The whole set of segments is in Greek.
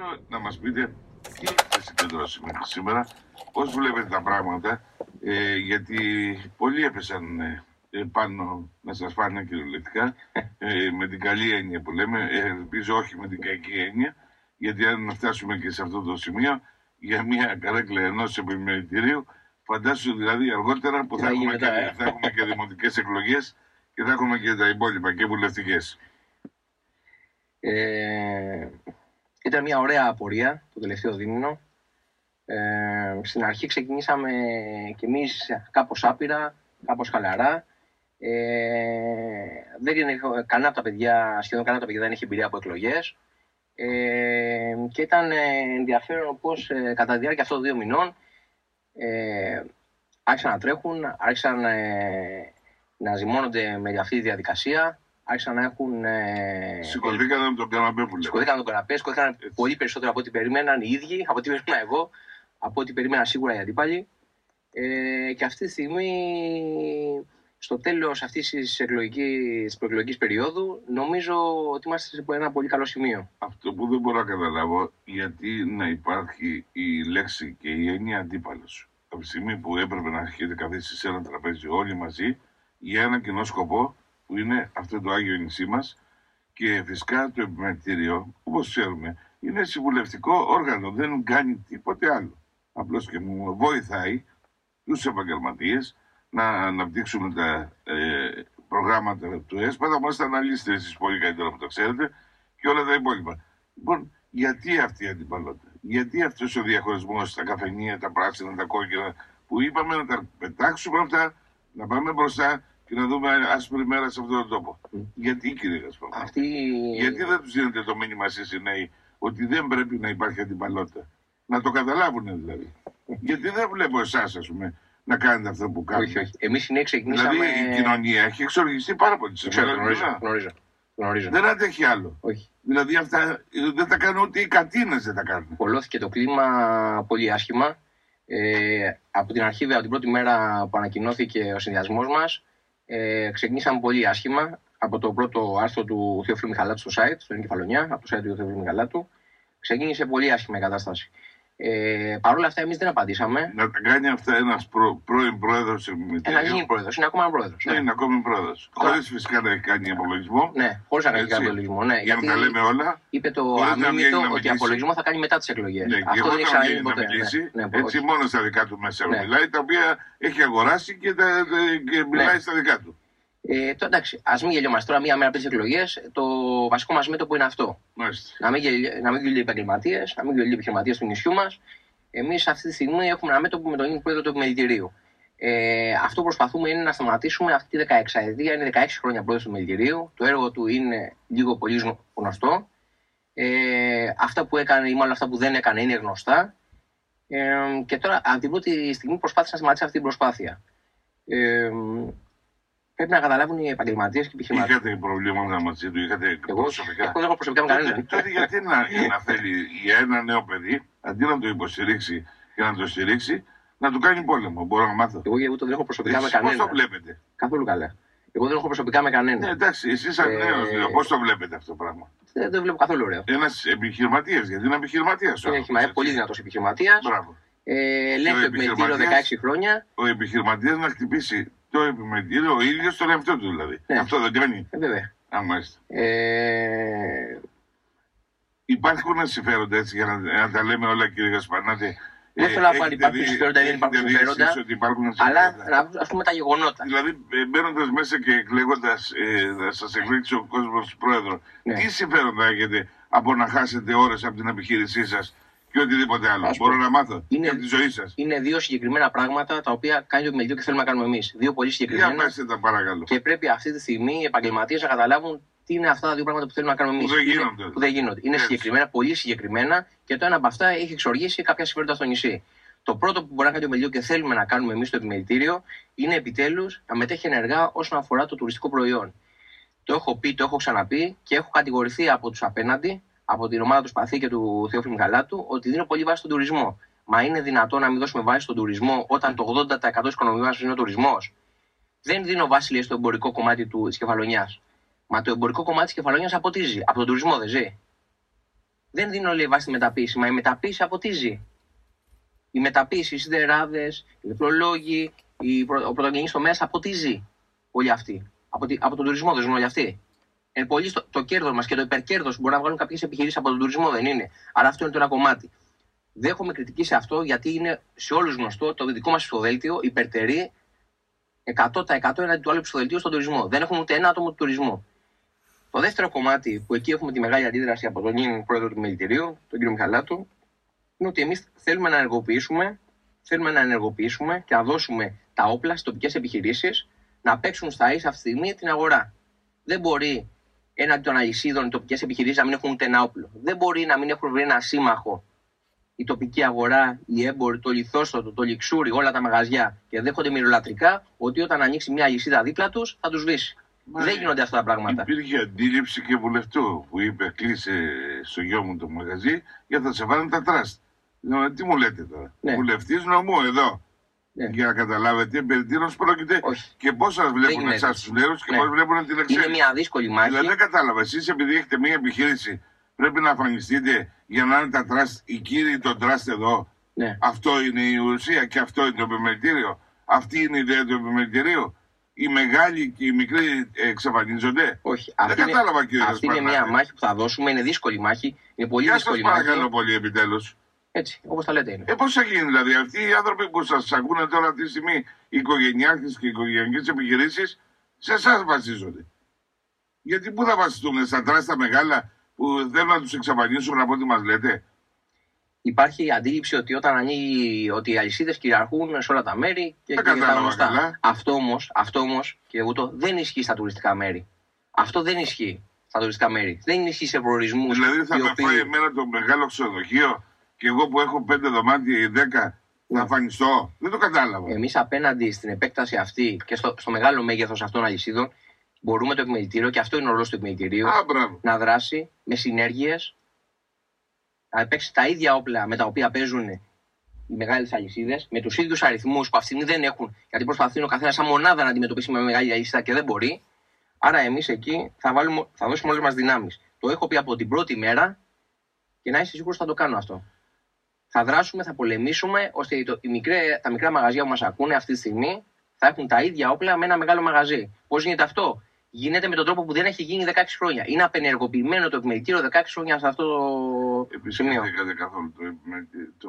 θέλω να μας πείτε τι έχετε συγκεντρώσει μέχρι σήμερα, πώς βλέπετε τα πράγματα, γιατί πολλοί έπεσαν πάνω να σας φάνε κυριολεκτικά, με την καλή έννοια που λέμε, ελπίζω όχι με την κακή έννοια, γιατί αν φτάσουμε και σε αυτό το σημείο, για μια καρέκλα ενός επιμελητηρίου, φαντάσου δηλαδή αργότερα που θα έχουμε και δημοτικές εκλογές και θα έχουμε και τα υπόλοιπα και βουλευτικές. Ήταν μια ωραία απορία το τελευταίο δίμηνο. Στην αρχή ξεκινήσαμε κι εμείς κάπως άπειρα, κάπως χαλαρά. Δεν είναι σχεδόν κανένα από τα παιδιά δεν έχει εμπειρία από εκλογές. Και ήταν ενδιαφέρον πως κατά τη διάρκεια αυτών των 2 μηνών άρχισαν να τρέχουν, άρχισαν να ζυμώνονται με αυτή τη διαδικασία, άρχισαν να έχουν... Σηκωθήκαν από τον καναπέ που λέμε. Σηκωθήκαν από τον καναπέ, σηκωθήκαν πολύ περισσότερο από ό,τι περίμεναν οι ίδιοι, από ό,τι περίμενα εγώ, από ό,τι περίμενα σίγουρα οι αντίπαλοι. Και αυτή τη στιγμή, στο τέλος αυτής της προεκλογικής περίοδου, νομίζω ότι είμαστε σε ένα πολύ καλό σημείο. Αυτό που δεν μπορώ να καταλάβω, γιατί να υπάρχει η λέξη και η έννοια αντίπαλος. Από τη στιγμή που έπρεπε να έχετε καθίσει σε ένα τραπέζι όλοι μαζί για ένα κοινό σκοπό, που είναι αυτό το Άγιο Νησί μας, και φυσικά το επιμελητήριο, όπως ξέρουμε, είναι συμβουλευτικό όργανο, δεν κάνει τίποτε άλλο. Απλώς και μου βοηθάει τους επαγγελματίες να αναπτύξουμε τα προγράμματα του ΕΣΠΑ, θα μας τα αναλύσετε εσείς πολύ καλύτερα που το ξέρετε, και όλα τα υπόλοιπα. Λοιπόν, γιατί αυτή η αντιπαλότητα, γιατί αυτός ο διαχωρισμός, τα καφενεία, τα πράσινα, τα κόκκινα, που είπαμε να τα πετάξουμε αυτά, να πάμε μπροστά και να δούμε άσπρη μέρα σε αυτόν τον τόπο. Γιατί, κύριε Γασπαρμά, γιατί δεν τους δίνετε το μήνυμα εσείς οι νέοι ότι δεν πρέπει να υπάρχει αντιπαλότητα? Να το καταλάβουν δηλαδή. Γιατί δεν βλέπω εσάς, ας πούμε, να κάνετε αυτό που κάνετε? Όχι. Εμείς οι νέοι ξεκινήσαμε... Δηλαδή η κοινωνία έχει εξοργιστεί πάρα πολύ. Γνωρίζω. Δεν αντέχει άλλο. Όχι. Δηλαδή αυτά δεν τα κάνουν ούτε οι κατίνες, δεν τα κάνουν. Πολλώθηκε το κλίμα πολύ άσχημα. Από την αρχή, από την πρώτη μέρα που ανακοινώθηκε ο συνδυασμός μας, ξεκινήσαμε πολύ άσχημα. Από το πρώτο άρθρο του Θεόφιλου Μιχαλάτου στο site, στο Κεφαλονιά, από το site του Θεόφιλου Μιχαλάτου, ξεκίνησε πολύ άσχημα η κατάσταση. Παρ' όλα αυτά, εμείς δεν απαντήσαμε. Να τα κάνει αυτά ένας πρώην πρόεδρος επιμελητηρίου. Ένας γίνει πρόεδρος, είναι ακόμα πρόεδρος. Ναι, είναι ακόμη πρόεδρος. Χωρίς φυσικά να έχει κάνει απολογισμό. Ναι, χωρίς να έχει κάνει απολογισμό. Ναι, για να τα λέμε όλα. Είπε το αμήμητο ότι απολογισμό θα κάνει μετά τις εκλογές. Ναι, αυτό δεν έχει ξαναγίνει ποτέ. Έτσι μόνο στα δικά του μέσα μιλάει, τα οποία έχει αγοράσει και μιλάει στα δικά του. Εντάξει, ας μην γελιόμαστε τώρα, μία μέρα πριν τις εκλογές. Το βασικό μας μέτωπο είναι αυτό. Να μην γελιοί οι επαγγελματίες, να μην γελιοί οι επιχειρηματίες του νησιού μας. Εμείς αυτή τη στιγμή έχουμε ένα μέτωπο με τον ίδιο πρόεδρο του επιμελητηρίου. Αυτό που προσπαθούμε είναι να σταματήσουμε αυτή τη 16ετία. Είναι 16 χρόνια πρόεδρος του επιμελητηρίου. Το έργο του είναι λίγο πολύ γνωστό. Αυτά που έκανε ή μάλλον αυτά που δεν έκανε είναι γνωστά. Και τώρα από την πρώτη στιγμή προσπάθησε να σταματήσει αυτή την προσπάθεια. Πρέπει να καταλάβουν οι επαγγελματίες και οι επιχειρηματίες. Είχατε προβλήματα μαζί του, είχατε προσωπικά? Εγώ δεν έχω προσωπικά με κανέναν. Τότε γιατί να θέλει για ένα νέο παιδί, αντί να το υποστηρίξει και να το στηρίξει, να του κάνει πόλεμο? Μπορώ να μάθω. Εγώ δεν έχω προσωπικά με κανέναν. Πώς το βλέπετε? Καθόλου καλά. Εγώ δεν έχω προσωπικά με κανέναν. Ναι, εντάξει, εσείς σαν νέος, πώς το βλέπετε αυτό το πράγμα? Δεν το βλέπω καθόλου ωραίο. Ένας επιχειρηματίας, γιατί είναι επιχειρηματίας. Είναι πολύ δυνατός επιχειρηματίας. Λέει το επιμελητήριο 16 χρόνια. Ο επιχειρηματίας να χτυπήσει το επιμελητήριο ο ίδιος τον εαυτό του δηλαδή. Ναι. Αυτό δεν κάνει? Βέβαια. Μάλιστα. Υπάρχουν συμφέροντα, έτσι, για να τα λέμε όλα, κύριε Γασπανάτη? Δεν θέλω να πω αν υπάρχουν συμφέροντα ή δεν υπάρχουν συμφέροντα, αλλά ας πούμε τα γεγονότα. Δηλαδή, μπαίνοντας μέσα και εκλέγοντας, να σας εκλέξει ο κόσμος πρόεδρο, τι συμφέροντα έχετε από να χάσετε ώρες από την επιχείρησή σας και οτιδήποτε άλλο? Μπορώ να μάθω για τη ζωή σας. Είναι 2 συγκεκριμένα πράγματα τα οποία κάνει το επιμελητήριο και θέλουμε να κάνουμε εμείς. 2 πολύ συγκεκριμένα. Για πέστε τα, παρακαλώ. Και πρέπει αυτή τη στιγμή οι επαγγελματίες να καταλάβουν τι είναι αυτά τα 2 πράγματα που θέλουμε να κάνουμε εμείς. Που δεν γίνονται. Είναι συγκεκριμένα, πολύ συγκεκριμένα, και το ένα από αυτά έχει εξοργήσει κάποια συμφέροντα στο νησί. Το πρώτο που μπορεί να κάνει το επιμελητήριο και θέλουμε να κάνουμε εμείς στο επιμελητήριο είναι επιτέλους να μετέχει ενεργά όσον αφορά το τουριστικό προϊόν. Το έχω πει, το έχω ξαναπεί και έχω κατηγορηθεί από τους απέναντι, από την ομάδα του Σπαθή και του Θεόφιλου Μιχαλάτου, ότι δίνω πολύ βάση στον τουρισμό. Μα είναι δυνατόν να μην δώσουμε βάση στον τουρισμό όταν το 80% της οικονομίας μας είναι ο τουρισμός? Δεν δίνω βάση, λέει, στο εμπορικό κομμάτι της Κεφαλονιάς. Μα το εμπορικό κομμάτι της Κεφαλονιάς αποτίζει. Από τον τουρισμό δεν ζει. Δεν δίνω λέει βάση στη μεταποίηση, μα η μεταποίηση από τι ζει. Η μεταποίηση, οι σιδεράδες, οι νεκρολόγοι, ο πρωτογενής τομέας από τι ζει όλοι αυτοί. Από τον τουρισμό δεν ζουν όλοι αυτοί. Πολύ το κέρδος μας και το υπερκέρδος μπορεί να βγάλουν κάποιες επιχειρήσεις από τον τουρισμό, δεν είναι. Άρα αυτό είναι το ένα κομμάτι. Δέχομαι κριτική σε αυτό γιατί είναι σε όλους γνωστό το δικό μας ψηφοδέλτιο υπερτερεί 100% έναντι του άλλου ψηφοδελτίου στον τουρισμό. Δεν έχουμε ούτε ένα άτομο του τουρισμού. Το δεύτερο κομμάτι που εκεί έχουμε τη μεγάλη αντίδραση από τον νυν πρόεδρο του Μελιτηρίου, τον κύριο Μιχαλάτου, είναι ότι εμείς θέλουμε να ενεργοποιήσουμε και να δώσουμε τα όπλα στις τοπικές επιχειρήσεις να παίξουν στα ίσα αυτή τη στιγμή την αγορά. Δεν μπορεί έναντι των αλυσίδων οι τοπικές επιχειρήσεις να μην έχουν ούτε ένα όπλο. Δεν μπορεί να μην έχουν βρει ένα σύμμαχο η τοπική αγορά, οι έμποροι, το λιθόστρωτο, το λιξούρι, όλα τα μαγαζιά και δέχονται μυρολατρικά ότι όταν ανοίξει μια αλυσίδα δίπλα τους θα τους σβήσει. Δεν γίνονται αυτά τα πράγματα. Υπήρχε αντίληψη και βουλευτού που είπε: κλείσε στο γιο μου το μαγαζί γιατί θα σε βάλουν τα τραστ. Τι μου λέτε τώρα, ναι. Βουλευτής νομού εδώ. Ναι. Για να καταλάβετε περί τίνος πρόκειται. Όχι. Και πώς σας βλέπουν εσάς τους νέους και ναι. Πώς βλέπουν την εξέλιξη. Είναι μια δύσκολη μάχη. Δηλαδή δεν κατάλαβα. Εσείς επειδή έχετε μια επιχείρηση πρέπει να αφανιστείτε για να είναι τα τραστ, οι κύριοι των τραστ εδώ. Ναι. Αυτό είναι η ουσία και αυτό είναι το επιμελητήριο. Αυτή είναι η ιδέα του επιμελητηρίου. Οι μεγάλοι και οι μικροί εξαφανίζονται. Όχι. Δεν κατάλαβα, κύριε. Αυτή είναι μια μάχη που θα δώσουμε. Είναι δύσκολη μάχη. Είναι πολύ δύσκολη μάχη. Σας παρακαλώ πολύ, επιτέλους. Έτσι, όπως τα λέτε είναι. Πώς θα γίνει δηλαδή αυτοί οι άνθρωποι που σας ακούνε τώρα αυτή τη στιγμή, οι οικογενειάρχες και οι οικογενειακές επιχειρήσεις, σε εσάς βασίζονται. Γιατί πού θα βασιστούν, στα τράστα μεγάλα που θέλουν να τους εξαφανίσουν από ό,τι μας λέτε. Υπάρχει αντίληψη ότι όταν ανοίγει, ότι οι αλυσίδες κυριαρχούν σε όλα τα μέρη και τα γνωστά. Αυτό όμως, κύριε Βούτο, δεν ισχύει στα τουριστικά μέρη. Αυτό δεν ισχύει στα τουριστικά μέρη. Δεν ισχύει σε προορισμούς. Δηλαδή θα με φάει εμένα το μεγάλο ξενοδοχείο και εγώ που έχω 5 δωμάτια ή 10 να εμφανιστώ. Δεν το κατάλαβα. Εμείς απέναντι στην επέκταση αυτή και στο μεγάλο μέγεθος αυτών των αλυσίδων μπορούμε το επιμελητήριο, και αυτό είναι ο ρόλος του επιμελητηρίου, να δράσει με συνέργειες, να παίξει τα ίδια όπλα με τα οποία παίζουν οι μεγάλες αλυσίδες, με τους ίδιους αριθμούς που αυτή δεν έχουν, γιατί προσπαθούν ο καθένας σαν μονάδα να αντιμετωπίσει με μεγάλη αλυσίδα και δεν μπορεί. Άρα εμείς εκεί θα δώσουμε όλες μας δυνάμεις. Το έχω πει από την πρώτη μέρα και να είστε σίγουροι ότι θα το κάνω αυτό. Θα δράσουμε, θα πολεμήσουμε, ώστε τα μικρά μαγαζιά που μας ακούνε αυτή τη στιγμή θα έχουν τα ίδια όπλα με ένα μεγάλο μαγαζί. Πώς γίνεται αυτό? Γίνεται με τον τρόπο που δεν έχει γίνει 16 χρόνια. Είναι απενεργοποιημένο το επιμελητήριο 16 χρόνια σε αυτό το σημείο. Επισκεφθήκατε καθόλου το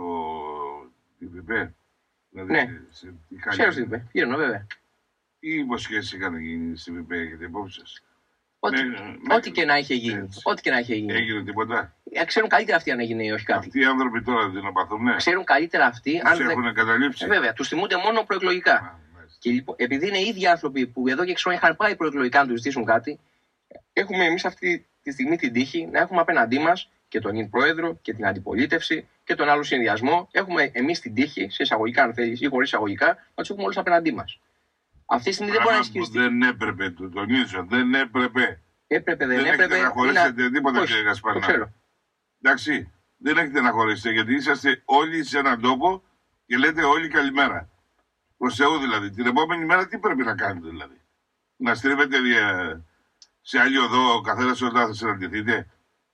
ΙΒΠ? Δηλαδή, ναι. Ξέρω στην ΙΒΠ. Γύρω, βέβαια. Τι υποσχέσεις είχαν γίνει στην ΙΒΠ, έχετε υπόψη σας? Ό,τι και να είχε γίνει. Ό,τι και να είχε γίνει. Έγινε τίποτα? Ξέρουν καλύτερα αυτοί αν έγινε ή όχι κάτι. Αυτοί οι άνθρωποι τώρα δεν απαθούν, ναι. Ξέρουν καλύτερα αυτοί. Τους έχουν καταλήψει. Βέβαια, τους θυμούνται μόνο προεκλογικά. Και λοιπόν, επειδή είναι οι ίδιοι άνθρωποι που εδώ και 6 χρόνια είχαν πάει προεκλογικά να του ζητήσουν κάτι, έχουμε εμείς αυτή τη στιγμή την τύχη να έχουμε απέναντί μας και τον νυν πρόεδρο και την αντιπολίτευση και τον άλλο συνδυασμό. Έχουμε εμείς την τύχη, σε εισαγωγικά αν θέλεις ή χωρίς εισαγωγικά, να τους έχουμε όλους απέναντί μας. Αυτή τη στιγμή δεν μπορεί να ισχυριστεί. Δεν έπρεπε, το τονίζω, δεν έπρεπε. Δεν έχετε να χωρίσετε τίποτα, κύριε Γασπαρνά. Εντάξει, δεν έχετε να χωρίσετε γιατί είσαστε όλοι σε έναν τόπο και λέτε όλοι καλημέρα. Προς Θεού δηλαδή. Την επόμενη μέρα τι πρέπει να κάνετε δηλαδή? Να στρίβετε σε άλλη οδό ο καθένας όταν θα συναντηθείτε?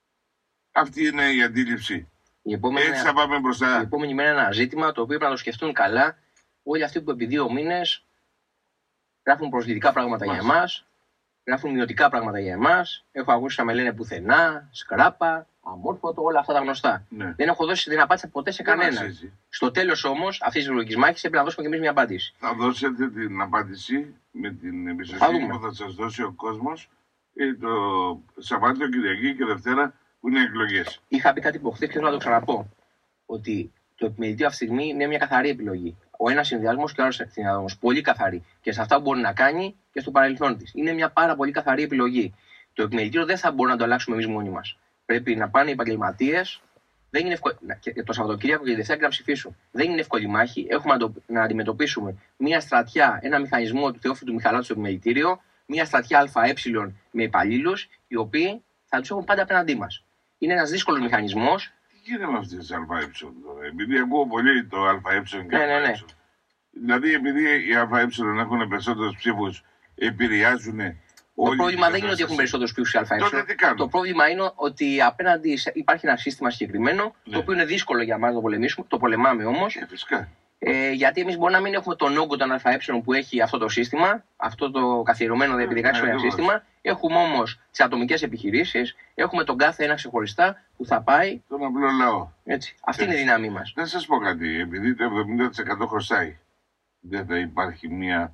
Αυτή είναι η αντίληψη. Έτσι θα πάμε μπροστά. Η επόμενη μέρα είναι ένα ζήτημα το οποίο πρέπει να το σκεφτούν καλά όλοι αυτοί που επί 2 μήνες γράφουν προσβλητικά πράγματα για εμάς, γράφουν μειωτικά πράγματα για εμάς. Έχω ακούσει να με λένε πουθενά, σκράπα, αμόρφωτο, όλα αυτά τα γνωστά. Ναι. Δεν έχω δώσει την απάντηση ποτέ σε κανέναν. Στο τέλος όμως αυτής της λογικής μάχης έπρεπε να δώσουμε και εμείς μια απάντηση. Θα δώσετε την απάντηση με την εμπιστοσύνη που θα σας δώσει ο κόσμος το Σαββάτο, Κυριακή και Δευτέρα που είναι εκλογές. Είχα πει κάτι προχθές και θέλω να το ξαναπώ. Ότι το επιμελητήριο αυτή τη στιγμή είναι μια καθαρή επιλογή. Ο ένας συνδυασμός και ο άλλος συνδυασμός. Πολύ καθαρή. Και σε αυτά που μπορεί να κάνει και στο παρελθόν της. Είναι μια πάρα πολύ καθαρή επιλογή. Το επιμελητήριο δεν θα μπορούμε να το αλλάξουμε εμείς μόνοι μας. Πρέπει να πάνε οι επαγγελματίες. Δεν είναι και το Σαββατοκύριακο και τη Δευτέρα να ψηφίσουν. Δεν είναι εύκολη μάχη. Έχουμε να αντιμετωπίσουμε μια στρατιά, ένα μηχανισμό του Θεόφιλου Μιχαλάτου στο επιμελητήριο, μια στρατιά ΑΕ με υπαλλήλους, οι οποίοι θα τους έχουν πάντα απέναντί μας. Είναι ένας δύσκολος μηχανισμός. Τι γίνεται με αυτές τις ΑΕ τώρα? Επειδή ακούω πολύ το ΑΕ και ΑΕ. Δηλαδή, επειδή οι ΑΕ έχουν περισσότερους ψήφους, επηρεάζουν Το πρόβλημα δεν είναι ότι έχουν περισσότερους πύχους ΑΕ. Το πρόβλημα είναι ότι απέναντι υπάρχει ένα σύστημα συγκεκριμένο, το οποίο είναι δύσκολο για μας να το πολεμήσουμε. Το πολεμάμε όμως. Γιατί εμείς μπορεί να μην έχουμε τον όγκο των ΑΕ που έχει αυτό το σύστημα, αυτό το καθιερωμένο διεπιδικάξιο σύστημα. Έχουμε όμως τις ατομικές επιχειρήσεις, έχουμε τον κάθε ένα ξεχωριστά που θα πάει. Τον απλό λαό. Έτσι. Αυτή είναι η δύναμή μας. Να σας πω κάτι, επειδή το 70% χρωστάει, δεν θα υπάρχει μια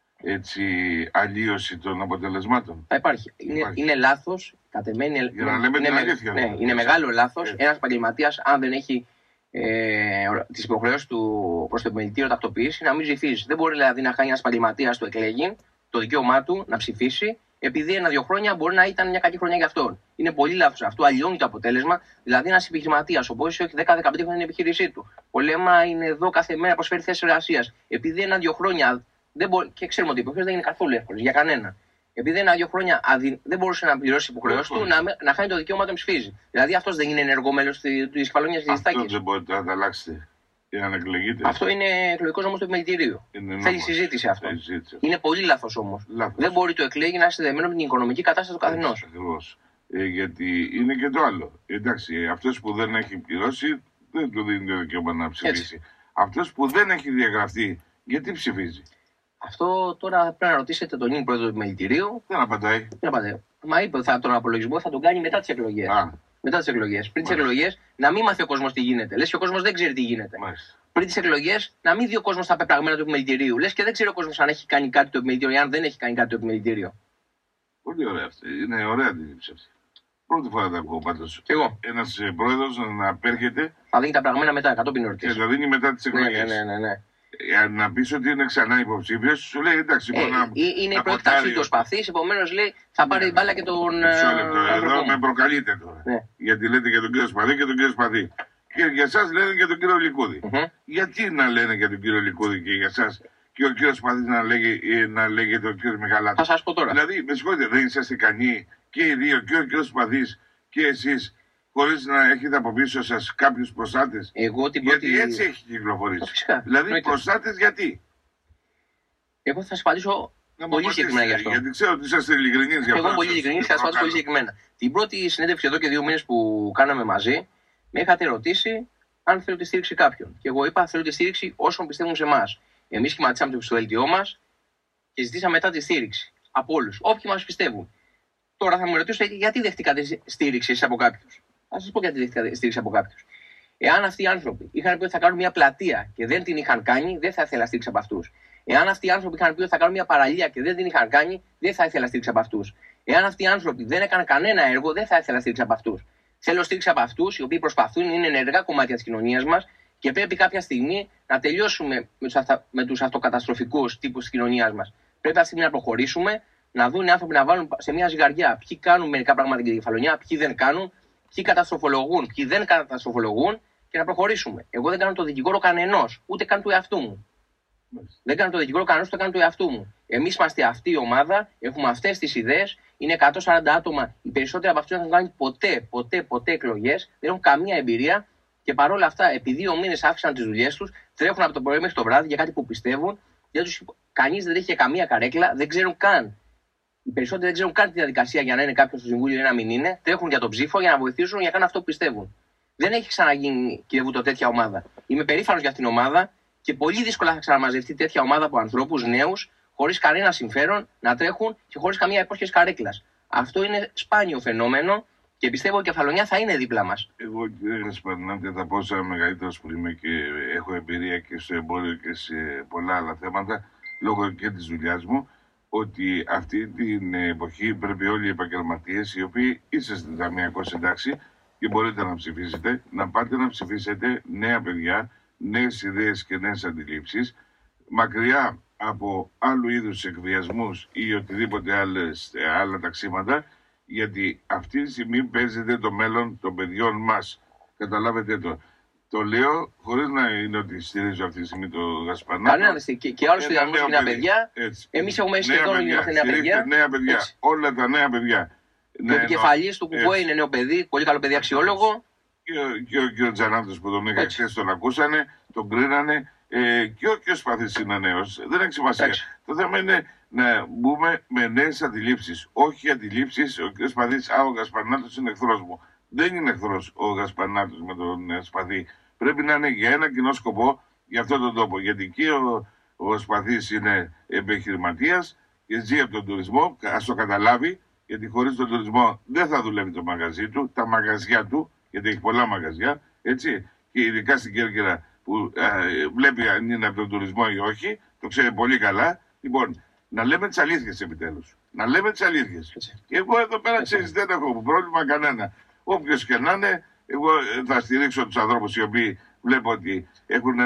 αλλίωση των αποτελεσμάτων? Θα υπάρχει. Είναι λάθος. Για να λέμε την αλήθεια. Ναι, είναι μεγάλο λάθος. Ένας επαγγελματίας, αν δεν έχει τις υποχρεώσεις του προς το επιμελητήριο τακτοποίηση, να μην ψηφίσει. Δεν μπορεί δηλαδή να χάνει ένας επαγγελματίας το εκλέγει, το δικαίωμά του να ψηφίσει, επειδή 1-2 χρόνια μπορεί να ήταν μια κακή χρονιά για αυτόν. Είναι πολύ λάθος αυτό. Αλλοιώνει το αποτέλεσμα. Δηλαδή, ένας επιχειρηματίας, ο οποίος έχει 10-15 χρόνια την επιχείρησή του, ο Λέμα είναι εδώ κάθε μέρα, προσφέρει θέσεις εργασίας. Επειδή 1-2 χρόνια δεν μπορεί, και ξέρουμε ότι οι υποχρεώσεις δεν είναι καθόλου εύκολες για κανένα. Επειδή 1-2 χρόνια δεν μπορούσε να πληρώσει τις υποχρεώσεις του, να χάνει το δικαίωμα να ψηφίζει. Δηλαδή, αυτός δεν είναι ενεργό μέλος της Κεφαλονιάς και της Τάκης. Αυτό δεν μπορείτε να αλλάξετε για να εκλεγείτε. Αυτό είναι εκλογικός νόμος του επιμελητηρίου. Θέλει συζήτηση αυτό. Είναι πολύ λάθος όμως. Δεν μπορεί το εκλέγει να είναι συνδεμένο με την οικονομική κατάσταση του καθενός. Ακριβώς. Γιατί είναι και το άλλο. Εντάξει, αυτός που δεν έχει πληρώσει δεν του δίνει το δικαίωμα να ψηφίσει. Αυτός που δεν έχει διαγραφεί, γιατί ψηφίζει? Αυτό τώρα πρέπει να ρωτήσετε τον νυν πρόεδρο του επιμελητηρίου. Δεν απαντάει. Μα είπε ότι τον απολογισμό θα τον κάνει μετά τις εκλογές. Μετά τις εκλογές. Πριν τις εκλογές, να μην μάθει ο κόσμος τι γίνεται. Λες και ο κόσμος δεν ξέρει τι γίνεται. Πριν τις εκλογές, να μην δει ο κόσμος τα πεπραγμένα του επιμελητηρίου. Λες και δεν ξέρει ο κόσμος αν έχει κάνει κάτι το επιμελητήριο ή αν δεν έχει κάνει κάτι το επιμελητήριο. Πολύ ωραία αυτή. Είναι ωραία αντίληψη αυτή. Πρώτη φορά τα ακούω πάντως. Ένας πρόεδρος να απέρχεται. Θα δίνει τα πραγμένα μετά, κατόπιν εορτής. Και θα δίνει μετά τις εκλογές. Ναι. Να πεις ότι είναι ξανά υποψήφιος, σου λέει εντάξει. Είναι η πρώτη τάξη του σπαθής, επομένως λέει θα πάρει την μπάλα και τον. Μισό λεπτό, εδώ με προκαλείτε τώρα. Γιατί λέτε για τον κύριο Σπαθή και τον κύριο Σπαθή. Και για εσάς λένε για τον κύριο Λικούδη. Γιατί να λένε για τον κύριο Λικούδη και για εσάς και ο κύριος Σπαθής να λέγεται ο κύριος Μιχαλάκης? Θα σας πω τώρα. Δηλαδή, με συγχωρείτε, δεν είσαστε ικανοί και οι δύο, και ο κύριος Σπαθής και εσείς, χωρίς να έχετε από πίσω σας κάποιους προστάτες? Γιατί έτσι έχει κυκλοφορήσει. Δηλαδή, προστάτες γιατί? Εγώ θα σας απαντήσω πολύ συγκεκριμένα γι' αυτό. Γιατί ξέρω ότι είσαστε ειλικρινείς γι' αυτό. Εγώ πολύ ειλικρινής και θα σας απαντήσω πολύ συγκεκριμένα. Την πρώτη συνέντευξη εδώ και 2 μήνες που κάναμε μαζί, με είχατε ρωτήσει αν θέλω τη στήριξη κάποιον. Και εγώ είπα: θέλω τη στήριξη όσων πιστεύουν σε εμάς. Εμείς σχηματίσαμε το επιστολέτιό μας και ζητήσαμε μετά τη στήριξη από όλους, όποιοι μας πιστεύουν. Τώρα θα μου ρωτήσετε γιατί δεχτήκατε στήριξη από κάποιους. Θα σας πω γιατί δεχτήκατε στήριξη από κάποιους. Εάν αυτοί οι άνθρωποι είχαν πει ότι θα κάνουν μια πλατεία και δεν την είχαν κάνει, δεν θα ήθελα στήριξη από αυτούς. Εάν αυτοί οι άνθρωποι είχαν πει ότι θα κάνουν μια παραλία και δεν την είχαν κάνει, δεν θα ήθελα στήριξη από αυτούς. Εάν αυτοί οι άνθρωποι δεν έκαναν κανένα έργο, δεν θα ήθελα στήριξη από αυτούς. Θέλω στήριξη από αυτούς οι οποίοι προσπαθούν, είναι ενεργά κομμάτια της κοινωνίας μας και πρέπει κάποια στιγμή να τελειώσουμε με τους αυτοκαταστροφικούς τύπους της κοινωνίας μας. Πρέπει αυτή τη στιγμή να προχωρήσουμε, να δουν οι άνθρωποι να βάλουν σε μια ζυγαριά ποιοι κάνουν μερικά πράγματα για την Κεφαλονιά, ποιοι δεν κάνουν, ποιοι καταστροφολογούν, ποιοι δεν καταστροφολογούν και να προχωρήσουμε. Εγώ δεν κάνω το δικηγόρο κανενός, ούτε καν του εαυτού μου. Δεν κάνω το δικηγόρο κανένας, ούτε καν του εαυτού μου. Εμείς είμαστε αυτή η ομάδα, έχουμε αυτές τις ιδέες, είναι 140 άτομα. Οι περισσότεροι από αυτούς δεν έχουν κάνει ποτέ εκλογές, δεν έχουν καμία εμπειρία και παρόλα αυτά, επί 2 μήνες άφησαν τις δουλειές τους, τρέχουν από το πρωί μέχρι το βράδυ για κάτι που πιστεύουν. Κανείς δεν έχει καμία καρέκλα, δεν ξέρουν καν. Οι περισσότεροι δεν ξέρουν καν τη διαδικασία για να είναι κάποιος στο συμβούλιο ή να μην είναι. Τρέχουν για τον ψήφο για να βοηθήσουν για να κάνουν αυτό που πιστεύουν. Δεν έχει ξαναγίνει, κύριε Βούτο, τέτοια ομάδα. Είμαι περήφανος για αυτήν την ομάδα και πολύ δύσκολα θα ξαναμαζευτεί τέτοια ομάδα από ανθρώπους νέους, χωρίς κανένα συμφέρον, να τρέχουν και χωρίς καμία υπόσχεση καρέκλας. Αυτό είναι σπάνιο φαινόμενο και πιστεύω ότι η Κεφαλονιά θα είναι δίπλα μας. Εγώ, κύριε Γασπαρινάτη, θα πω σαν μεγαλύτερος που είμαι και έχω εμπειρία και στο εμπόριο και σε πολλά άλλα θέματα, λόγω και της δουλειάς μου, ότι αυτή την εποχή πρέπει όλοι οι επαγγελματίες, οι οποίοι είσαστε ταμειακώς εντάξει και μπορείτε να ψηφίσετε, να πάτε να ψηφίσετε νέα παιδιά, νέες ιδέες και νέες αντιλήψεις, μακριά από άλλου είδους εκβιασμούς ή οτιδήποτε άλλα ταξίματα, γιατί αυτή τη στιγμή παίζεται το μέλλον των παιδιών μας. Καταλάβετε το. Το λέω χωρίς να είναι ότι στηρίζω αυτή τη στιγμή το Γασπανάκη. Κανένα δεν στηρίζει. Και άλλους στηρίζουν νέα παιδιά. Εμείς έχουμε σχεδόν είμαστε νέα παιδιά. Νέα παιδιά. Όλα τα νέα παιδιά. Το επικεφαλής του ΚΚΕ είναι νέο παιδί, πολύ καλό παιδί, αξιόλογο. Και ο κ. Τζανάτος που τον είχα χθες τον ακούσανε, τον κρίνανε. Και ο Σπαθής είναι νέος. Δεν έχει σημασία. Το θέμα είναι να μπούμε με νέες αντιλήψεις. Όχι αντιλήψεις, ο κ. Σπαθής, ο Γασπαρνάτος είναι εχθρός μου. Δεν είναι εχθρός ο Γασπαρνάτος με τον Σπαθή. Πρέπει να είναι για ένα κοινό σκοπό για αυτόν τον τόπο. Γιατί και ο Σπαθής είναι επιχειρηματίας και ζει από τον τουρισμό. Ας το καταλάβει, γιατί χωρίς τον τουρισμό δεν θα δουλεύει το μαγαζί του, τα μαγαζιά του, γιατί έχει πολλά μαγαζιά, έτσι. Και ειδικά στην Κέρκυρα που βλέπει αν είναι από τον τουρισμό ή όχι, το ξέρει πολύ καλά. Λοιπόν, να λέμε τις αλήθειες επιτέλους. Να λέμε τις αλήθειες. Και εγώ εδώ πέρα ξέρεις, δεν έχω πρόβλημα κανένα. Όποιος και να είναι, εγώ θα στηρίξω τους ανθρώπους οι οποίοι βλέπω ότι έχουν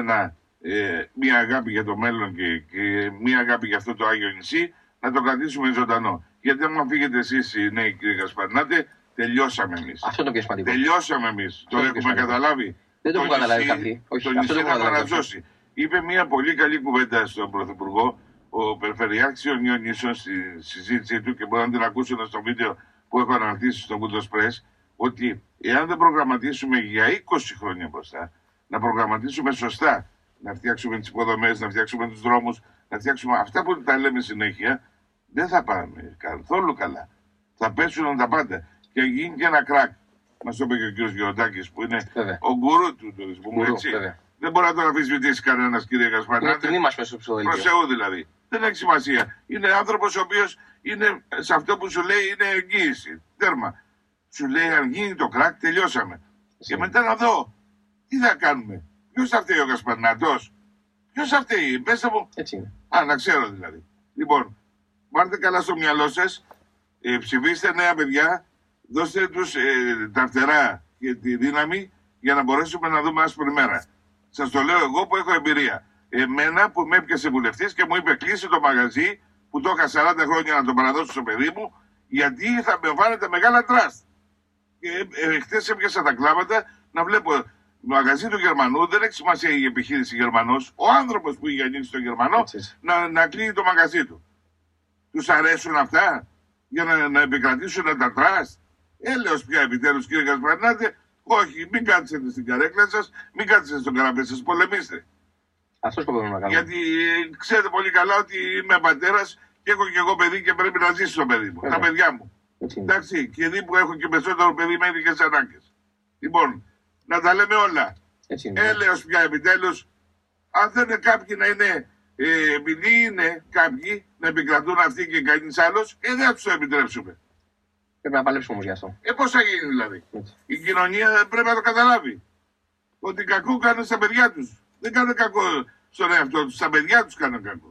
μία αγάπη για το μέλλον και μία αγάπη για αυτό το Άγιο νησί, να το κρατήσουμε ζωντανό. Γιατί αν φύγετε εσείς οι νέοι, κύριε Γασπαρνάτε, τελειώσαμε εμείς. Αυτό είναι το πιο σημαντικό. Τελειώσαμε εμείς. Το έχουμε καταλάβει. Δεν το έχουν καταλάβει κάποιοι. Το νησί θα παραζώσει. Είπε μια πολύ καλή κουβέντα στον Πρωθυπουργό, ο Περιφερειάρχης Ιωνίων Νήσων, στη συζήτησή του, και μπορεί να την ακούσουν στο βίντεο που έχω αναρτήσει στο Κούντος Πρες, ότι εάν δεν προγραμματίσουμε για 20 χρόνια μπροστά, να προγραμματίσουμε σωστά, να φτιάξουμε τις υποδομές, να φτιάξουμε τους δρόμους, να φτιάξουμε αυτά που τα λέμε συνέχεια, δεν θα πάμε καθόλου καλά. Θα πέσουν τα πάντα. Και γίνει και ένα κράκ. Μας το είπε και ο κ. Γεωργάκης που είναι ο γκουρού του τουρισμού. Έτσι. Δεν μπορεί να τον αμφισβητήσει κανένας, κύριε Γασπαρνάτε. Προς Θεού δηλαδή. Δεν έχει σημασία. Είναι άνθρωπος ο οποίος είναι σε αυτό που σου λέει είναι εγγύηση. Τέρμα. Σου λέει αν γίνει το κράκ, τελειώσαμε. Και μετά να δω τι θα κάνουμε. Ποιος θα φταίει ο Γασπαρνάτος. Ποιος θα φταίει. Πέστε μου. Να ξέρω δηλαδή. Λοιπόν, πάρτε καλά στο μυαλό σας. Ψηφίστε νέα παιδιά. Δώστε τους τα φτερά και τη δύναμη για να μπορέσουμε να δούμε άσπρη μέρα. Σας το λέω εγώ που έχω εμπειρία. Εμένα που με έπιασε βουλευτής και μου είπε κλείσει το μαγαζί που το είχα 40 χρόνια να το παραδώσω στο παιδί μου, γιατί θα με βάλετε μεγάλα τραστ. Και χτες έπιασα τα κλάματα να βλέπω μαγαζί του Γερμανού, δεν έχει σημασία η επιχείρηση Γερμανός, ο άνθρωπος που είχε ανοίξει το Γερμανό να κλείνει το μαγαζί του. Τους αρέσουν αυτά για να επικρατήσουν τα τραστ. Έλεος πια επιτέλους, κύριε Γασπαρνάτε, όχι, μην κάτσετε στην καρέκλα σας, μην κάτσετε στον καναπέ σας, πολεμήστε. Αυτό σκοπεύουμε να κάνουμε. Γιατί ξέρετε πολύ καλά ότι είμαι πατέρας και έχω και εγώ παιδί και πρέπει να ζήσει το παιδί μου, τα παιδιά μου. Εντάξει, και δει που έχω και περισσότερο παιδί με ειδικές ανάγκες. Λοιπόν, να τα λέμε όλα. Έλεος πια επιτέλους, αν δεν είναι κάποιοι να είναι, επειδή είναι κάποιοι να επικρατούν αυτοί και κανείς άλλος, δεν θα τους το επιτρέψουμε. Πρέπει να παλέψουμε όμως γι' αυτό. Πώς θα γίνει δηλαδή. Η κοινωνία πρέπει να το καταλάβει. Ότι κακό κάνουν στα παιδιά τους. Δεν κάνουν κακό στον εαυτό τους. Στα παιδιά τους κάνουν κακό.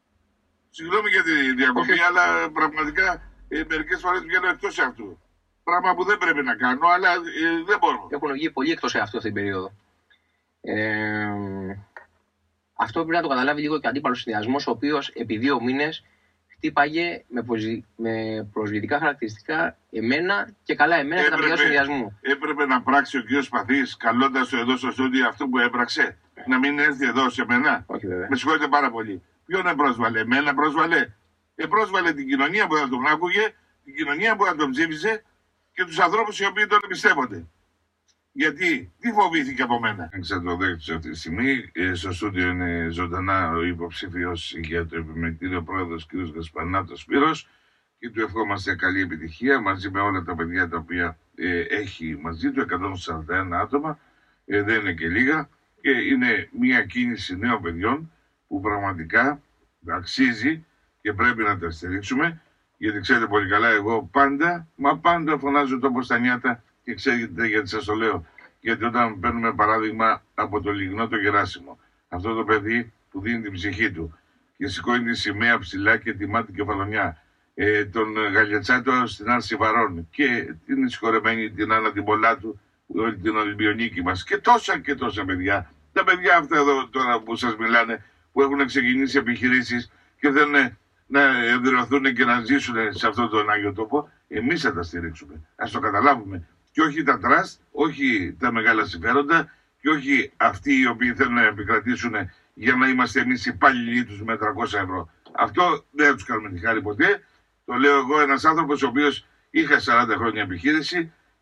Συγγνώμη για τη διακοπή, αλλά πραγματικά μερικές φορές βγαίνω εκτός αυτού. Πράγμα που δεν πρέπει να κάνω, αλλά δεν μπορώ. Έχουν βγει πολύ εκτός αυτού αυτή την περίοδο. Αυτό πρέπει να το καταλάβει λίγο και ο αντίπαλος συνδυασμός, ο οποίος επί 2 μήνες χτύπαγε με προσβλητικά χαρακτηριστικά εμένα και καλά εμένα και τα παιδιά του συνδυασμού. Έπρεπε να πράξει ο κ. Σπαθής, καλώντας το εδώ στο στούντιο αυτό που έπραξε, να μην έρθει εδώ σε μένα. Όχι, βέβαια. Με συγχωρείτε πάρα πολύ. Ποιον πρόσβαλε, εμένα πρόσβαλε. Πρόσβαλε την κοινωνία που θα τον άκουγε, την κοινωνία που θα τον ψήφιζε και τους ανθρώπους οι οποίοι τον εμπιστεύονται. Γιατί, τι φοβήθηκε από μένα. Εξατοδέχτης αυτή τη στιγμή. Στο στούντιο είναι ζωντανά ο υποψήφιος για το επιμελητήριο πρόεδρος κ. Γασπαρνάτος Σπύρος και του ευχόμαστε καλή επιτυχία μαζί με όλα τα παιδιά τα οποία έχει μαζί του, 141 άτομα, δεν είναι και λίγα, και είναι μια κίνηση νέων παιδιών που πραγματικά αξίζει και πρέπει να τα στηρίξουμε, γιατί ξέρετε πολύ καλά εγώ πάντα φωνάζω το όπως τα νιάτα. Και ξέρετε γιατί σας το λέω. Γιατί όταν παίρνουμε παράδειγμα από το Λιγνό το Γεράσιμο, αυτό το παιδί που δίνει την ψυχή του και σηκώνει τη σημαία ψηλά και τιμά την κεφαλονιά, τον Γαλιατσάτο στην Άρση Βαρών και την συγχωρεμένη την Άννα την Πολάτου, την Ολυμπιονίκη μας και τόσα παιδιά. Τα παιδιά αυτά εδώ τώρα που σας μιλάνε, που έχουν ξεκινήσει επιχειρήσεις και θέλουν να εδραιωθούν και να ζήσουν σε αυτόν τον Άγιο τόπο, εμείς θα τα στηρίξουμε. Ας το καταλάβουμε. Και όχι τα τραστ, όχι τα μεγάλα συμφέροντα και όχι αυτοί οι οποίοι θέλουν να επικρατήσουν για να είμαστε εμείς υπάλληλοι τους με 300 ευρώ. Αυτό δεν θα τους κάνουμε τη χάρη ποτέ. Το λέω εγώ, ένας άνθρωπος ο οποίος είχα 40 χρόνια επιχείρηση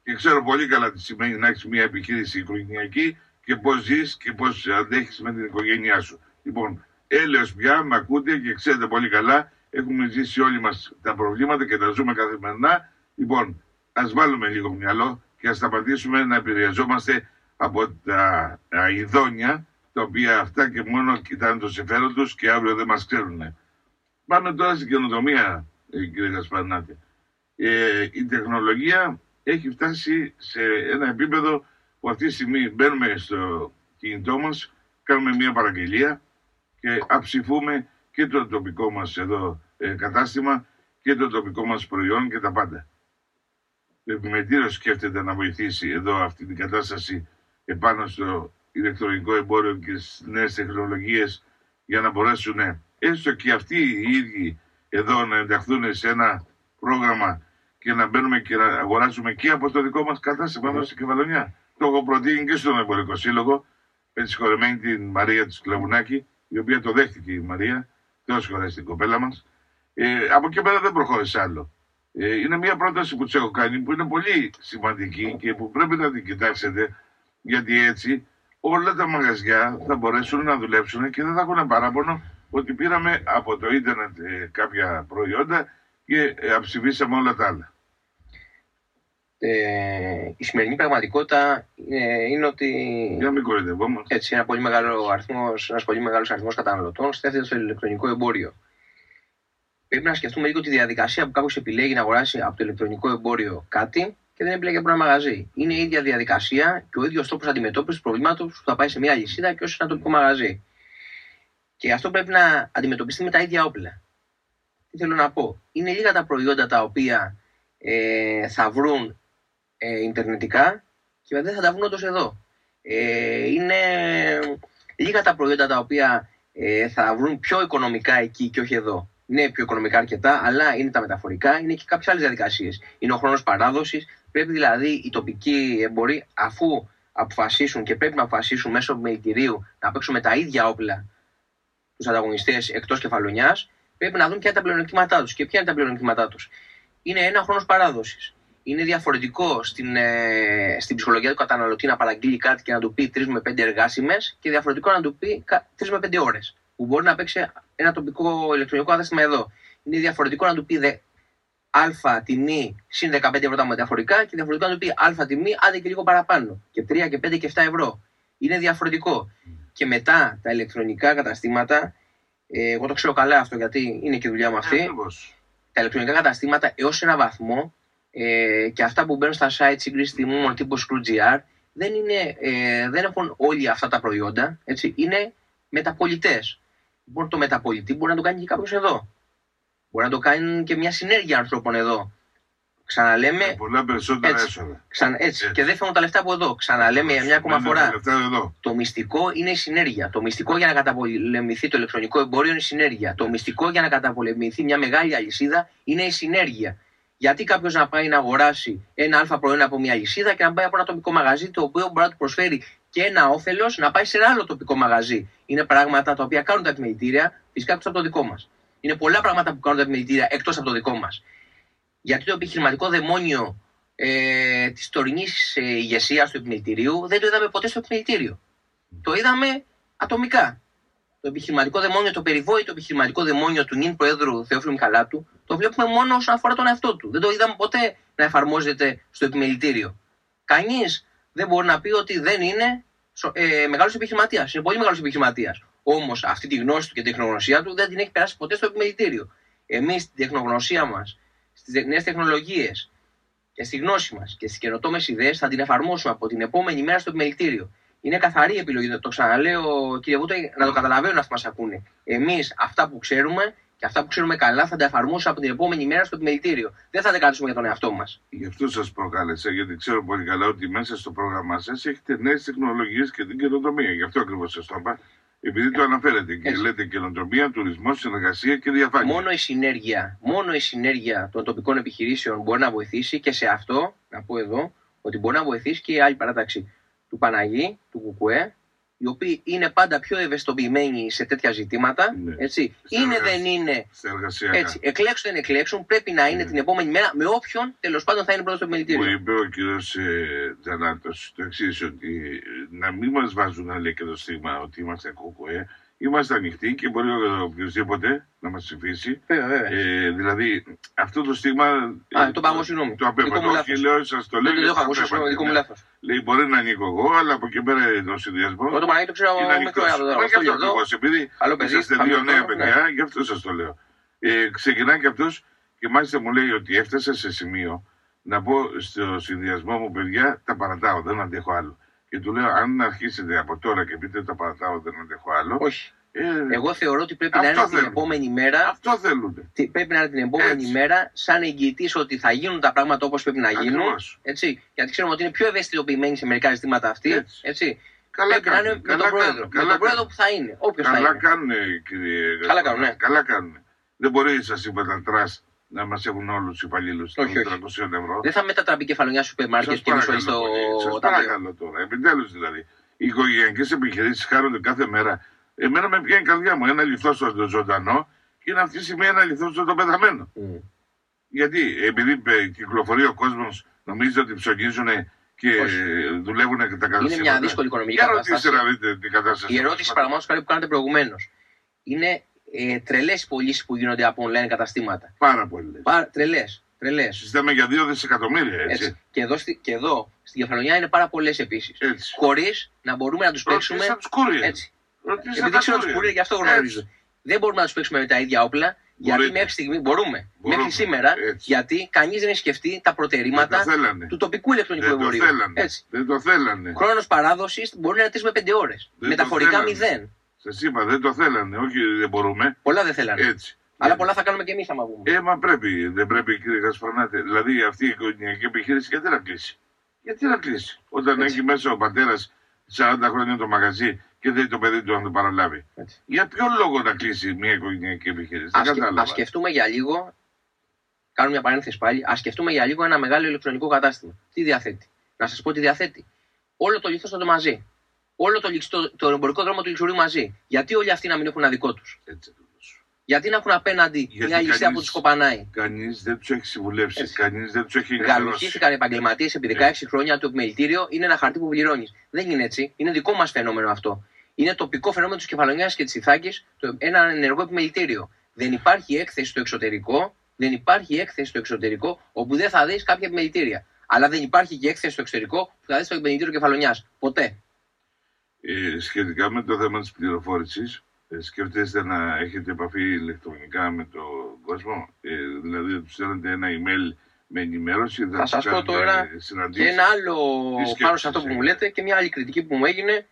Και ξέρω πολύ καλά τι σημαίνει να έχεις μια επιχείρηση οικογενειακή και πώς ζεις και πώς αντέχεις με την οικογένειά σου. Λοιπόν, έλεος πια, με ακούτε και ξέρετε πολύ καλά, έχουμε ζήσει όλοι μας τα προβλήματα και τα ζούμε καθημερινά. Λοιπόν, ας βάλουμε λίγο μυαλό και ας σταματήσουμε να επηρεαζόμαστε από τα ειδόνια, τα οποία αυτά και μόνο κοιτάνε το συμφέρον τους και αύριο δεν μας ξέρουν. Πάμε τώρα στην καινοτομία, κύριε Γασπαρνάτη. Η τεχνολογία έχει φτάσει σε ένα επίπεδο που αυτή τη στιγμή μπαίνουμε στο κινητό μας, κάνουμε μια παραγγελία και αψηφούμε και το τοπικό μας εδώ κατάστημα και το τοπικό μας προϊόν και τα πάντα. Το επιμελητήριο σκέφτεται να βοηθήσει εδώ αυτή την κατάσταση επάνω στο ηλεκτρονικό εμπόριο και στις νέες τεχνολογίες για να μπορέσουν έστω και αυτοί οι ίδιοι εδώ να ενταχθούν σε ένα πρόγραμμα και να μπαίνουμε και να αγοράσουμε και από το δικό μας κατάστημα εδώ στην Κεφαλονιά. Το έχω προτείνει και στον Εμπορικό Σύλλογο με τη συγχωρεμένη την Μαρία του Σκλαβουνάκη, η οποία το δέχτηκε η Μαρία, Θεός χωρέσει την κοπέλα μας. Από εκεί πέρα δεν προχώρησε άλλο. Είναι μια πρόταση που τους έχω κάνει που είναι πολύ σημαντική και που πρέπει να την κοιτάξετε, γιατί έτσι όλα τα μαγαζιά θα μπορέσουν να δουλέψουν και δεν θα έχουν παράπονο ότι πήραμε από το ίντερνετ κάποια προϊόντα και αψηφίσαμε όλα τα άλλα. Η σημερινή πραγματικότητα είναι ότι έτσι, ένας πολύ μεγάλος αριθμός καταναλωτών στέφεται στο ηλεκτρονικό εμπόριο. Πρέπει να σκεφτούμε λίγο τη διαδικασία που κάποιος επιλέγει να αγοράσει από το ηλεκτρονικό εμπόριο κάτι και δεν επιλέγει από ένα μαγαζί. Είναι η ίδια διαδικασία και ο ίδιος τρόπος αντιμετώπισης του προβλήματος που θα πάει σε μια αλυσίδα και όσο σε ένα τοπικό μαγαζί. Και αυτό πρέπει να αντιμετωπιστεί με τα ίδια όπλα. Τι θέλω να πω. Είναι λίγα τα προϊόντα τα οποία θα βρουν ιντερνετικά και δεν θα τα βρουν όντως εδώ. Είναι λίγα τα προϊόντα τα οποία θα βρουν πιο οικονομικά εκεί και όχι εδώ. Είναι πιο οικονομικά αρκετά, αλλά είναι τα μεταφορικά, είναι και κάποιες άλλες διαδικασίες. Είναι ο χρόνος παράδοσης. Πρέπει δηλαδή οι τοπικοί εμποροί, αφού αποφασίσουν και πρέπει να αποφασίσουν μέσω επιμελητηρίου να παίξουν με τα ίδια όπλα τους ανταγωνιστές εκτός Κεφαλονιάς, πρέπει να δουν ποια είναι τα πλεονεκτήματά τους. Και ποια είναι τα πλεονεκτήματά τους. Είναι ένα χρόνος παράδοσης. Είναι διαφορετικό στην ψυχολογία του καταναλωτή να παραγγείλει κάτι και να του πει 3 με 5 εργάσιμες και διαφορετικό να του πει 3 με 5 ώρες. Που μπορεί να παίξει ένα τοπικό ηλεκτρονικό κατάστημα εδώ. Είναι διαφορετικό να του πει α τιμή συν 15 ευρώ τα μεταφορικά και διαφορετικό να του πει α τιμή άντε και λίγο παραπάνω. Και 3 και 5 και 7 ευρώ. Είναι διαφορετικό. Και μετά τα ηλεκτρονικά καταστήματα, εγώ το ξέρω καλά αυτό γιατί είναι και η δουλειά μου αυτή. Τα ηλεκτρονικά καταστήματα έως ένα βαθμό και αυτά που μπαίνουν στα site σύγκριση τιμών τύπου Scrooge.gr δεν έχουν όλοι αυτά τα προϊόντα. Έτσι, είναι μεταπολιτές. Λοιπόν, το μεταπολιτή μπορεί να το κάνει και κάποιος εδώ. Μπορεί να το κάνει και μια συνέργεια ανθρώπων εδώ. Ξαναλέμε. Πολλά περισσότερα έσοδα. Έτσι. Και δεν φεύγουν τα λεφτά από εδώ. Ξαναλέμε μια ακόμα φορά. Το μυστικό είναι η συνέργεια. Το μυστικό για να καταπολεμηθεί το ηλεκτρονικό εμπόριο είναι η συνέργεια. Το μυστικό για να καταπολεμηθεί μια μεγάλη αλυσίδα είναι η συνέργεια. Γιατί κάποιος να πάει να αγοράσει ένα αλφα προϊόν από μια αλυσίδα και να πάει από ένα τοπικό μαγαζί το οποίο μπορεί να του προσφέρει και ένα όφελος να πάει σε ένα άλλο τοπικό μαγαζί. Είναι πράγματα τα οποία κάνουν τα επιμελητήρια φυσικά εκτός από το δικό μας. Είναι πολλά πράγματα που κάνουν τα επιμελητήρια εκτός από το δικό μας. Γιατί το επιχειρηματικό δαιμόνιο της τωρινής ηγεσίας του επιμελητηρίου δεν το είδαμε ποτέ στο επιμελητήριο. Το είδαμε ατομικά. Το επιχειρηματικό δαιμόνιο, το περιβόητο επιχειρηματικό δαιμόνιο του νυν Προέδρου Θεόφιλου Μιχαλάτου, το βλέπουμε μόνο όσον αφορά τον εαυτό του. Δεν το είδαμε ποτέ να εφαρμόζεται στο επιμελητήριο. Κανείς δεν μπορεί να πει ότι δεν είναι μεγάλος επιχειρηματίας. Είναι πολύ μεγάλος επιχειρηματίας. Όμως αυτή τη γνώση του και την τεχνογνωσία του δεν την έχει περάσει ποτέ στο επιμελητήριο. Εμείς την τεχνογνωσία μας, στις νέες τεχνολογίες και στη γνώση μας και στις καινοτόμες ιδέες θα την εφαρμόσουμε από την επόμενη μέρα στο επιμελητήριο. Είναι καθαρή επιλογή. Το ξαναλέω, κύριε Βούτο, να το καταλαβαίνουν αυτοί που μας ακούνε. Εμείς αυτά που ξέρουμε και αυτά που ξέρουμε καλά θα τα εφαρμόσουμε από την επόμενη μέρα στο επιμελητήριο. Δεν θα τα κρατήσουμε για τον εαυτό μας. Γι' αυτό σας προκάλεσα, γιατί ξέρω πολύ καλά ότι μέσα στο πρόγραμμά σας έχετε νέες τεχνολογίες και την καινοτομία. Γι' αυτό ακριβώς σας το είπα. Επειδή το αναφέρετε και λέτε καινοτομία, τουρισμό, συνεργασία και διαφάνεια. Μόνο η συνέργεια των τοπικών επιχειρήσεων μπορεί να βοηθήσει και σε αυτό, να πω εδώ, ότι μπορεί να βοηθήσει και η άλλη παράταξη του Παναγί, του Κουκουέ, οι οποίοι είναι πάντα πιο ευαισθητοποιημένοι σε τέτοια ζητήματα. Ναι. Έτσι. Είναι, δεν είναι. Έτσι. Εκλέξουν, δεν εκλέξουν. Πρέπει να είναι την επόμενη μέρα με όποιον τέλος πάντων θα είναι πρώτος στο επιμελητήριο. Μου είπε ο κύριος Τζανάτος το εξής, ότι να μην μας βάζουν να λέει και το στίγμα ότι είμαστε ΚΚΕ. Είμαστε ανοιχτοί και μπορεί οποιοδήποτε να μας ψηφίσει. Δηλαδή αυτό το στίγμα. Το πάγω, συγγνώμη. Το απέπατο. Και λέω, σας το λέω. Δεν το έχω ακούσει, συγγνώμη, δικό μου λάθος. Λέει, μπορεί να ανήκω εγώ, αλλά από εκεί πέρα το συνδυασμό. Εγώ το Παναγί το ξέρω μικρό από γι' αυτό ακριβώς. Επειδή είσαστε δύο νέα παιδιά, γι' αυτό σας το λέω. Ξεκινάει και αυτός και μάλιστα μου λέει ότι έφτασα σε σημείο να πω στο συνδυασμό μου, παιδιά, τα παρατάω, δεν αντέχω άλλο. Και του λέω, αν αρχίσετε από τώρα και πείτε τα παρατάω, δεν αντέχω άλλο. Όχι. Εγώ θεωρώ ότι πρέπει να είναι την επόμενη μέρα. Αυτό θέλουν. Πρέπει να είναι την επόμενη μέρα, σαν εγγυητής ότι θα γίνουν τα πράγματα όπως πρέπει να γίνουν. Έτσι. Γιατί ξέρουμε ότι είναι πιο ευαισθητοποιημένοι σε μερικά ζητήματα αυτοί. Έτσι. Πρέπει να είναι με τον πρόεδρο. Με τον πρόεδρο που θα είναι. Όποιος θα είναι. Καλά κάνουν, κύριε. Καλά κάνουν. Δεν μπορεί, σας είπα, τα τρας να μας έχουν όλους τους υπαλλήλους των 300 ευρώ. Δεν θα μετατραπεί κεφαλονιά σούπερ μάρκετ και μισό στο. Σας παρακαλώ τώρα. Επιτέλους δηλαδή. Οι οικογενειακές επιχειρήσεις χάρονται κάθε μέρα. Εμένα με πιάνει η καρδιά μου. Ένα λιθό στο ζωντανό και είναι αυτή τη στιγμή ένα λιθό στο πεθαμένο. Γιατί επειδή κυκλοφορεί ο κόσμος, νομίζετε ότι ψωνίζουν και δουλεύουν τα κατάσταση. Είναι μια δύσκολη οικονομική κατάσταση. Για ρωτήστε να δείτε την κατάσταση. Η ερώτηση παραμονός που κάνατε προηγουμένως. Είναι τρελές οι πωλήσεις που γίνονται από online καταστήματα. Πάρα πολλές. Τρελές. Συζητάμε για 2 δισεκατομμύρια, έτσι. Και εδώ στην Κεφαλονιά είναι πάρα πολλές επίσης. Χωρίς να μπορούμε να τους παίξουμε. Έτσι. Επειδή ξέρω τους courier, γι' αυτό γνωρίζω. Δεν μπορούμε να τους παίξουμε με τα ίδια όπλα. Γιατί μέχρι στιγμή μπορούμε. Μέχρι σήμερα, γιατί κανείς δεν έχει σκεφτεί τα προτερήματα του τοπικού ηλεκτρονικού εμπορίου. Δεν το θέλανε. Χρόνος παράδοσης μπορεί να είναι 3 με 5 ώρες. Μεταφορικά 0. Σας είπα, δεν το θέλανε. Όχι, δεν μπορούμε. Πολλά δεν θέλανε. Έτσι. Αλλά πολλά θα κάνουμε και εμείς άμα βγούμε. Μα πρέπει. Δεν πρέπει, κύριε Γασπαρνάτε. Δηλαδή αυτή η οικογενειακή επιχείρηση γιατί να κλείσει. Γιατί να κλείσει. Όταν έχει μέσα ο πατέρας 40 χρόνια το μαγαζί και δεν το παιδί του να το παραλάβει. Έτσι. Για ποιο λόγο να κλείσει μια οικογενειακή επιχείρηση. Ας σκεφτούμε για λίγο. Κάνουμε μια παρένθεση πάλι. Ας σκεφτούμε για λίγο ένα μεγάλο ηλεκτρονικό κατάστημα. Τι διαθέτει. Να σας πω τι διαθέτει. Όλο το λιθό στο μαζί. Όλο το εμπορικό δρόμο του λιξουρίου μαζί. Γιατί όλοι αυτοί να μην έχουν ένα δικό τους. Γιατί να έχουν απέναντι μια ληστεία που τους κοπανάει. Κανείς δεν τους έχει συμβουλεύσει. Κανείς δεν τους έχει ενημερώσει. Γαλουχήθηκαν επαγγελματίες επί 16 χρόνια. Το επιμελητήριο είναι ένα χαρτί που πληρώνεις. Δεν είναι έτσι. Είναι δικό μας φαινόμενο αυτό. Είναι τοπικό φαινόμενο της Κεφαλονιάς και της Ιθάκης ένα ενεργό επιμελητήριο. Δεν υπάρχει έκθεση στο εξωτερικό. Δεν υπάρχει έκθεση στο εξωτερικό όπου δεν θα δεις κάποια επιμελητήρια. Αλλά δεν υπάρχει και έκθεση στο εξωτερικό που θα δεις το επιμελητήριο Κεφαλονιάς. Ποτέ. Σχετικά με το θέμα της πληροφόρησης, σκέφτεστε να έχετε επαφή ηλεκτρονικά με τον κόσμο, δηλαδή να τους στέλνετε ένα email με ενημέρωση. Θα σας πω τώρα και ένα άλλο πάνω σε αυτό που μου λέτε και μια άλλη κριτική που μου έγινε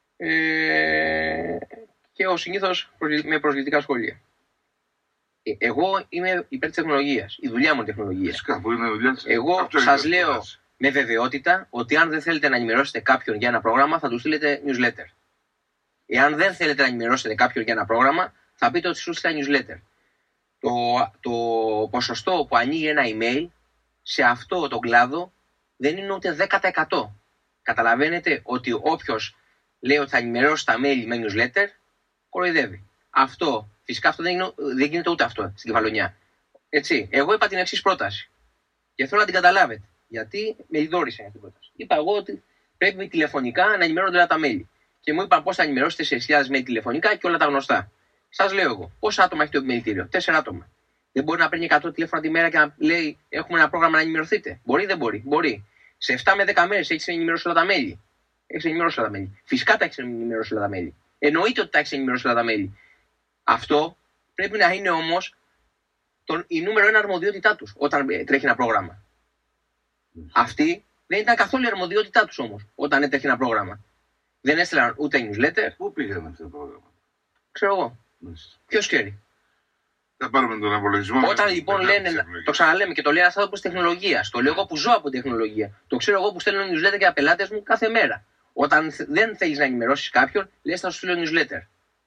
και ο συνήθως με προσβλητικά σχόλια. Εγώ είμαι υπέρ της τεχνολογίας. Η δουλειά μου είναι τεχνολογία. Φυσικά, που είναι δουλειά. Εγώ σας λέω με βεβαιότητα ότι αν δεν θέλετε να ενημερώσετε κάποιον για ένα πρόγραμμα, θα του στείλετε newsletter. Εάν δεν θέλετε να ενημερώσετε κάποιον για ένα πρόγραμμα, θα πείτε ότι σου στείλετε newsletter. Το ποσοστό που ανοίγει ένα email σε αυτό το κλάδο δεν είναι ούτε 10%. Καταλαβαίνετε ότι όποιος λέει ότι θα ενημερώσει τα mail με newsletter, κοροϊδεύει. Φυσικά αυτό δεν γίνεται ούτε αυτό στην Κεφαλονιά. Έτσι. Εγώ είπα την εξής πρόταση. Και θέλω να την καταλάβετε. Γιατί με ειδόρισε αυτή την πρόταση. Είπα εγώ ότι πρέπει τηλεφωνικά να ενημερώνονται όλα τα mail. Και μου είπαν πώς θα ενημερώσετε 4.000 mail τηλεφωνικά και όλα τα γνωστά. Σας λέω εγώ, πόσα άτομα έχει το επιμελητήριο? 4 άτομα. Δεν μπορεί να παίρνει 100 τηλέφωνα τη μέρα και να λέει: έχουμε ένα πρόγραμμα να ενημερωθείτε. Μπορεί, δεν μπορεί. Μπορεί. Σε 7 με 10 μέρες έχεις ενημερώσει όλα τα mail. Έχεις ενημερώσει όλα τα mail. Φυσικά τα έχεις ενημερώσει όλα τα mail. Εννοείται ότι τα έχεις ενημερώσει όλα τα mail. Αυτό πρέπει να είναι όμως η νούμερο 1 αρμοδιότητά τους όταν τρέχει ένα πρόγραμμα. Αυτή δεν ήταν καθόλου η αρμοδιότητά τους όμως όταν έτρεχε ένα πρόγραμμα. Δεν έστειλαν ούτε newsletter. Πού πήγαν αυτά τα πρόγραμμα? Ξέρω εγώ. Ποιος ξέρει. Θα πάρουμε τον απολογισμό. Όταν λοιπόν λένε, το ξαναλέμε και το λέει άνθρωπος τεχνολογίας, το λέω εγώ που ζω από τεχνολογία, το ξέρω εγώ που στέλνω newsletter για πελάτες μου κάθε μέρα. Όταν δεν θέλεις να ενημερώσεις κάποιον, λες θα σου στείλω newsletter.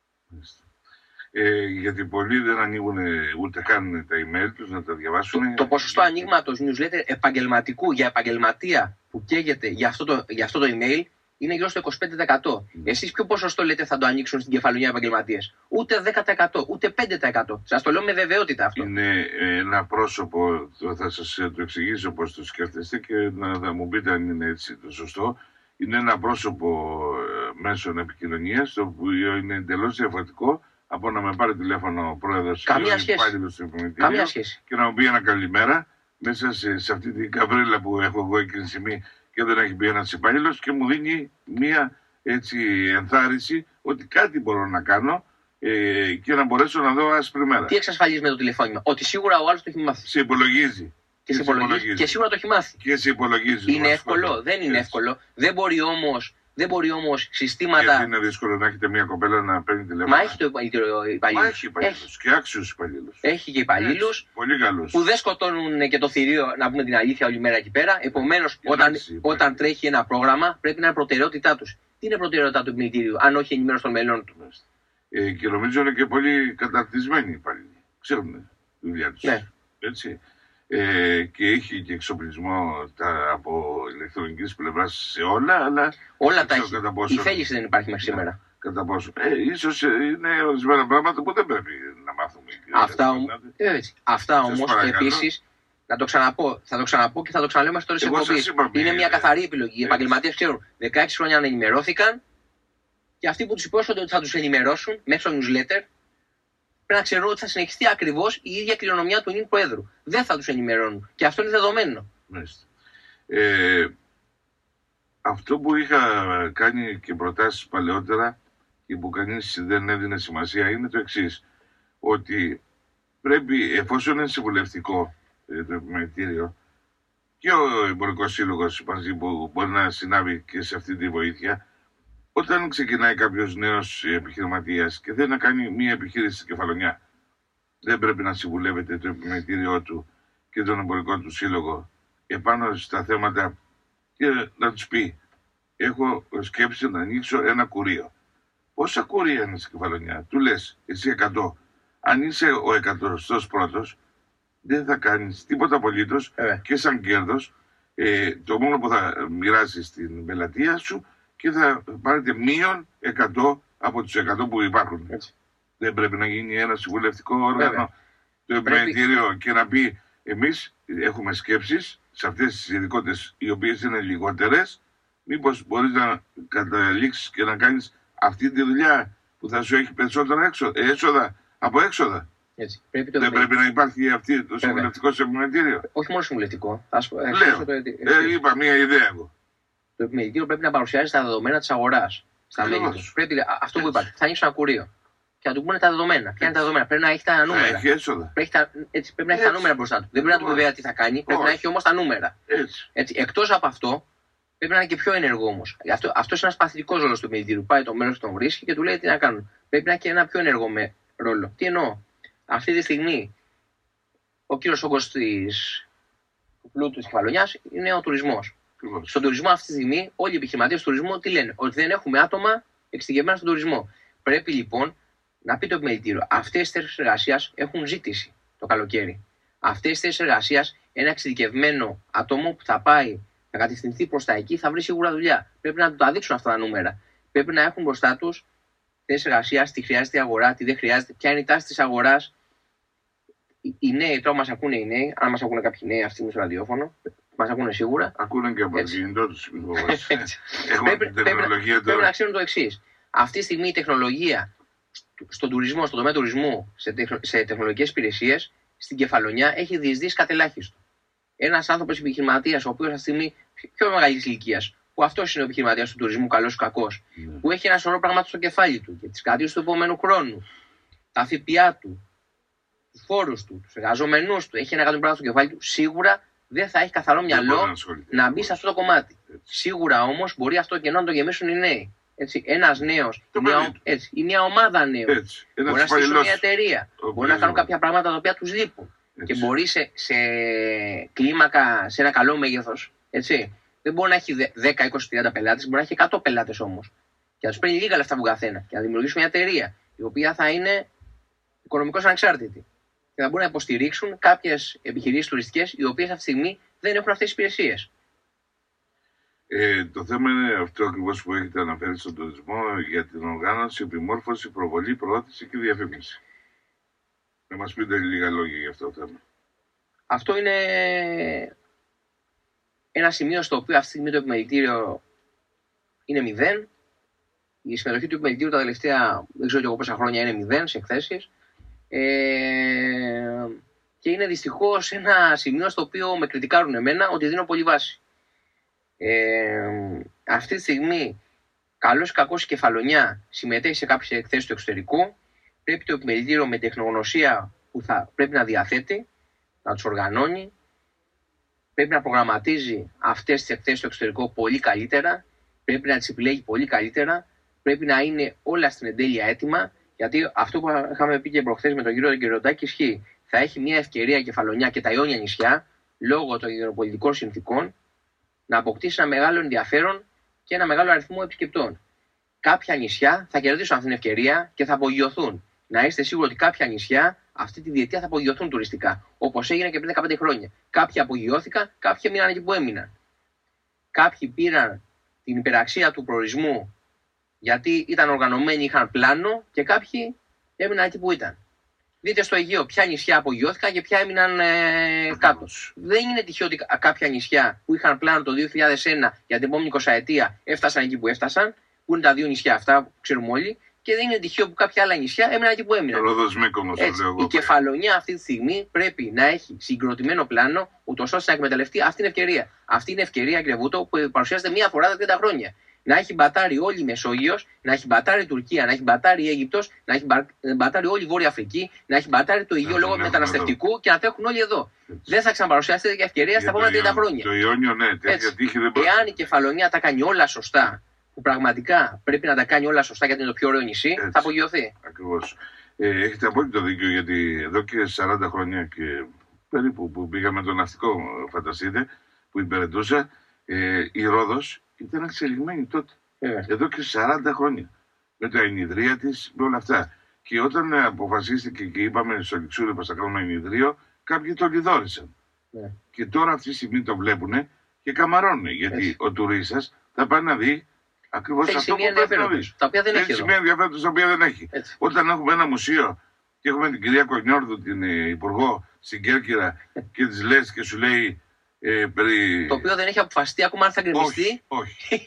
Γιατί πολλοί δεν ανοίγουν ούτε καν τα email τους να τα διαβάσουν. Το ποσοστό ανοίγματος newsletter επαγγελματικού για επαγγελματία που καίγεται για αυτό το email είναι γύρω στο 25%. Εσείς ποιο ποσοστό λέτε θα το ανοίξουν στην Κεφαλονιά επαγγελματίες? Ούτε 10%, ούτε 5%. Σας το λέω με βεβαιότητα αυτό. Είναι ένα πρόσωπο, θα σας το εξηγήσω πώς το σκέφτεστε και θα μου πείτε αν είναι έτσι το σωστό. Είναι ένα πρόσωπο μέσων επικοινωνίας, το οποίο είναι εντελώς διαφορετικό από να με πάρει τηλέφωνο ο πρόεδρος και ο υπάλληλος του επιμελητηρίου και να μου πει ένα καλημέρα μέσα σε αυτή την καβρίλα που έχω εγώ εκείνη τη στιγμή και δεν έχει πει ένας υπάλληλος και μου δίνει μία έτσι ενθάρρυνση ότι κάτι μπορώ να κάνω και να μπορέσω να δω άσπρη μέρα. Τι εξασφαλίζει με το τηλεφώνημα? Ότι σίγουρα ο άλλος το έχει μάθει. Σε υπολογίζει. Και σίγουρα το έχει μάθει. Και σε υπολογίζει. Είναι εύκολο? Δεν είναι εύκολο. Δεν μπορεί όμως συστήματα. Γιατί είναι δύσκολο να έχετε μια κοπέλα να παίρνει τηλέφωνο? Μα έχει το υπαλλήλους. Έχει υπαλλήλους και άξιους υπαλλήλους. Έχει και υπαλλήλους. Πολύ καλούς. Που δεν σκοτώνουν και το θηρίο, να πούμε την αλήθεια, όλη μέρα εκεί πέρα. Επομένως, όταν τρέχει ένα πρόγραμμα, πρέπει να είναι προτεραιότητά τους. Τι είναι προτεραιότητά του επιμελητηρίου, αν όχι ενημέρωση των μελών του? Και νομίζω είναι και πολύ καταρτισμένοι υπαλλήλοι. Ξέρουν τη δουλειά τους. Ναι. Έτσι. Και έχει και εξοπλισμό από ηλεκτρονικής πλευράς σε όλα, αλλά όλα τα έχει. Η θέληση δεν υπάρχει μέχρι σήμερα. Κατά πόσο. Ίσως είναι ορισμένα πράγματα που δεν πρέπει να μάθουμε. Αυτά όμως επίσης, να το ξαναπώ, θα το ξαναπώ και θα το ξαναλέω μέχρι τώρα σε εκπομπή. Είναι μια καθαρή επιλογή. Οι επαγγελματίες ξέρουν 16 χρόνια να ενημερώθηκαν και αυτοί που τους υπόσχονται ότι θα τους ενημερώσουν μέσω newsletter πρέπει να ξέρουν ότι θα συνεχιστεί ακριβώς η ίδια κληρονομιά του νυν Προέδρου. Δεν θα τους ενημερώνουν. Και αυτό είναι δεδομένο. Αυτό που είχα κάνει και προτάσεις παλαιότερα και που κανείς δεν έδινε σημασία είναι το εξής. Ότι πρέπει, εφόσον είναι συμβουλευτικό το επιμελητήριο και ο Εμπορικός Σύλλογος μαζί που μπορεί να συνάβει και σε αυτή τη βοήθεια, όταν ξεκινάει κάποιος νέος επιχειρηματίας και θέλει να κάνει μία επιχείρηση στην Κεφαλονιά, δεν πρέπει να συμβουλεύεται το επιμελητήριό του και τον Εμπορικό του Σύλλογο επάνω στα θέματα και να τους πει: έχω σκέψη να ανοίξω ένα κουρείο. Πόσα κουρεία είναι στην Κεφαλονιά? Του λες εσύ 100. Αν είσαι ο 101ος, δεν θα κάνεις τίποτα απολύτως και σαν κέρδος. Το μόνο που θα μοιράσεις στην πελατεία σου και θα πάρετε μείον 100 από τους 100 που υπάρχουν. Έτσι. Δεν πρέπει να γίνει ένα συμβουλευτικό όργανο το επιμελητήριο και να πει: εμείς έχουμε σκέψεις σε αυτές τις ειδικότητες οι οποίες είναι λιγότερες. Μήπως μπορείς να καταλήξεις και να κάνεις αυτή τη δουλειά που θα σου έχει περισσότερα έσοδα από έξοδα? Έτσι. Δεν πρέπει να υπάρχει αυτή το συμβουλευτικό σε επιμελητήριο? Όχι μόνο συμβουλευτικό. Λέω, είπα μία ιδέα εγώ. Το επιμελητήριο πρέπει να παρουσιάζει τα δεδομένα της αγοράς στα μέλη του. Πρέπει, αυτό που είπατε, θα ανοίξει ένα κουρείο και να του πούνε τα δεδομένα. Ποια είναι τα δεδομένα? Πρέπει να έχει τα νούμερα. Πρέπει να έχει τα νούμερα μπροστά του. Δεν πρέπει να του βέβαια τι θα κάνει, πρέπει να έχει όμως τα νούμερα. Εκτός από αυτό, πρέπει να είναι και πιο ενεργό όμως. Αυτό είναι ένας παθητικός ρόλος του επιμελητήριου. Πάει το μέλος και τον βρίσκει και του λέει τι να κάνουν. Πρέπει να έχει και ένα πιο ενεργό ρόλο. Τι εννοώ? Αυτή τη στιγμή ο κύριος όγκος του πλούτου της Κεφαλονιάς είναι ο τουρισμός. Στον τουρισμό αυτή τη στιγμή όλοι οι επιχειρηματίες του τουρισμού τι λένε? Ότι δεν έχουμε άτομα εξειδικευμένα στον τουρισμό. Πρέπει λοιπόν να πει το επιμελητήριο: αυτές τις θέσεις εργασίας έχουν ζήτηση το καλοκαίρι. Αυτές τις θέσεις εργασίας, ένα εξειδικευμένο άτομο που θα πάει να κατευθυνθεί προς τα εκεί θα βρει σίγουρα δουλειά. Πρέπει να του τα δείξουν αυτά τα νούμερα. Πρέπει να έχουν μπροστά τους θέσεις εργασίας, τι χρειάζεται η αγορά, τι δεν χρειάζεται, ποια είναι η τάση της αγοράς. Οι νέοι, τώρα μας ακούνε οι νέοι, αν μας ακούνε κάποιοι νέοι αυτή στο ραδιόφωνο, μας ακούνε σίγουρα. Ακούνε και από το κινητό τους. Πρέπει να ξέρουν το εξής. Αυτή τη στιγμή η τεχνολογία στον τουρισμό, στον τομέα τουρισμού, σε τεχνολογικές υπηρεσίες, στην Κεφαλονιά έχει διεισδύσει κατελάχιστο. Ένας άνθρωπος επιχειρηματίας, ο οποίος αυτή τη στιγμή πιο μεγάλης ηλικίας, που αυτός είναι ο επιχειρηματίας του τουρισμού, καλός ή κακός, που έχει ένα σωρό πράγματα στο κεφάλι του και τις κρατήσεις του επόμενου χρόνου, τα ΦΠΑ του, τους φόρους του, τους εργαζόμενους του, έχει ένα εκατομμύριο πράγματα στο κεφάλι του, σίγουρα δεν θα έχει καθαρό μυαλό να μπει σε αυτό το κομμάτι. Σίγουρα όμως μπορεί αυτό και να το γεμίσουν οι νέοι. Ένας νέος, ή μια ομάδα νέων, μπορεί να στήσουν μια εταιρεία, μπορεί να κάνουν κάποια πράγματα τα οποία τους λείπουν. Και μπορεί σε κλίμακα, σε ένα καλό μέγεθος, δεν μπορεί να έχει 10, 20, 30 πελάτες, μπορεί να έχει 100 πελάτες όμως. Και να τους παίρνει λίγα λεφτά από τον καθένα. Και να δημιουργήσουν μια εταιρεία, η οποία θα είναι οικονομικώς ανεξάρτητη. Και θα μπορούν να υποστηρίξουν κάποιες επιχειρήσεις τουριστικές, οι οποίες αυτή τη στιγμή δεν έχουν αυτές τις υπηρεσίες. Το θέμα είναι αυτό ακριβώς που έχετε αναφέρει στον τουρισμό για την οργάνωση, επιμόρφωση, προβολή, προώθηση και διαφήμιση. Να μας πείτε λίγα λόγια για αυτό το θέμα. Αυτό είναι ένα σημείο στο οποίο αυτή τη στιγμή το επιμελητήριο είναι 0. Η συμμετοχή του επιμελητήριου τα τελευταία, δεν ξέρω και εγώ πόσα χρόνια, είναι 0 σε εκθέσεις. Και είναι δυστυχώς ένα σημείο στο οποίο με κριτικάρουν εμένα ότι δίνω πολύ βάση. Αυτή τη στιγμή, καλώς ή κακώς η Κεφαλονιά συμμετέχει σε κάποιες εκθέσεις του εξωτερικού. Πρέπει το επιμελητήριο με τεχνογνωσία που θα πρέπει να διαθέτει, να τους οργανώνει. Πρέπει να προγραμματίζει αυτές τις εκθέσεις στο εξωτερικό πολύ καλύτερα. Πρέπει να τις επιλέγει πολύ καλύτερα. Πρέπει να είναι όλα στην εντέλεια έτοιμα. Γιατί αυτό που είχαμε πει και προχθές με τον κύριο Γεροντάκη ισχύει. Θα έχει μια ευκαιρία η Κεφαλονιά και τα Ιόνια νησιά, λόγω των γεωπολιτικών συνθήκων, να αποκτήσει ένα μεγάλο ενδιαφέρον και ένα μεγάλο αριθμό επισκεπτών. Κάποια νησιά θα κερδίσουν αυτή την ευκαιρία και θα απογειωθούν. Να είστε σίγουροι ότι κάποια νησιά αυτή τη διετία θα απογειωθούν τουριστικά. Όπως έγινε και πριν 15 χρόνια. Κάποιοι απογειώθηκαν, κάποιοι έμειναν εκεί που έμειναν. Κάποιοι πήραν την υπεραξία του προορισμού γιατί ήταν οργανωμένοι, είχαν πλάνο, και κάποιοι έμειναν εκεί που ήταν. Δείτε στο Αιγαίο ποια νησιά απογειώθηκαν και ποια έμειναν κάτω. Δεν είναι τυχαίο ότι κάποια νησιά που είχαν πλάνο το 2001 για την επόμενη 20ετία έφτασαν εκεί που έφτασαν, που είναι τα δύο νησιά αυτά που ξέρουμε όλοι, και δεν είναι τυχαίο που κάποια άλλα νησιά έμειναν εκεί που έμειναν. Η Κεφαλονιά αυτή τη στιγμή πρέπει να έχει συγκροτημένο πλάνο, ούτως ώστε να εκμεταλλευτεί αυτή την ευκαιρία. Αυτή είναι ευκαιρία, κύριε Βούτο, που παρουσιάζεται μία φορά τα 30 χρόνια. Να έχει μπατάρει όλη η Μεσόγειος, να έχει μπατάρει η Τουρκία, να έχει μπατάρει η Αίγυπτος, να έχει μπατάρει όλη η Βόρεια Αφρική, να έχει μπατάρει το Αιγαίο λόγω μεταναστευτικού και να τρέχουν όλοι εδώ. Δεν θα ξαναπαρουσιαστεί τέτοια ευκαιρία στα επόμενα 30 χρόνια. Το Ιόνιο, ναι, τέτοια τύχη δεν μπορεί. Εάν η Κεφαλονιά τα κάνει όλα σωστά, που πραγματικά πρέπει να τα κάνει όλα σωστά γιατί είναι το πιο ωραίο νησί, έτσι, θα απογειωθεί. Ακριβώς. Έχετε απόλυτο δίκιο, γιατί εδώ και 40 χρόνια και περίπου που πήγαμε το ναυτικό, φανταστείτε, που υπηρετούσα, η Ρόδος ήταν εξελιγμένη τότε. Εδώ και 40 χρόνια. Με τα ενιδρία της, με όλα αυτά. Και όταν αποφασίστηκε και είπαμε στο Λιξούρι πως θα κάνουμε ενιδρίο, κάποιοι το λιδόρισαν. Και τώρα αυτή τη στιγμή το βλέπουν και καμαρώνουν. Γιατί ο τουρίστας θα πάει να δει ακριβώς αυτό που πρέπει να δει. Τα οποία δεν έχει. Έχει σημεία ενδιαφέροντος τα οποία δεν έχει. Έτσι. Όταν έχουμε ένα μουσείο και έχουμε την κυρία Κονιόρδου, την υπουργό στην Κέρκυρα, και της λες και σου λέει. Το οποίο δεν έχει αποφασιστεί ακόμα αν θα γκρεμιστεί. Όχι.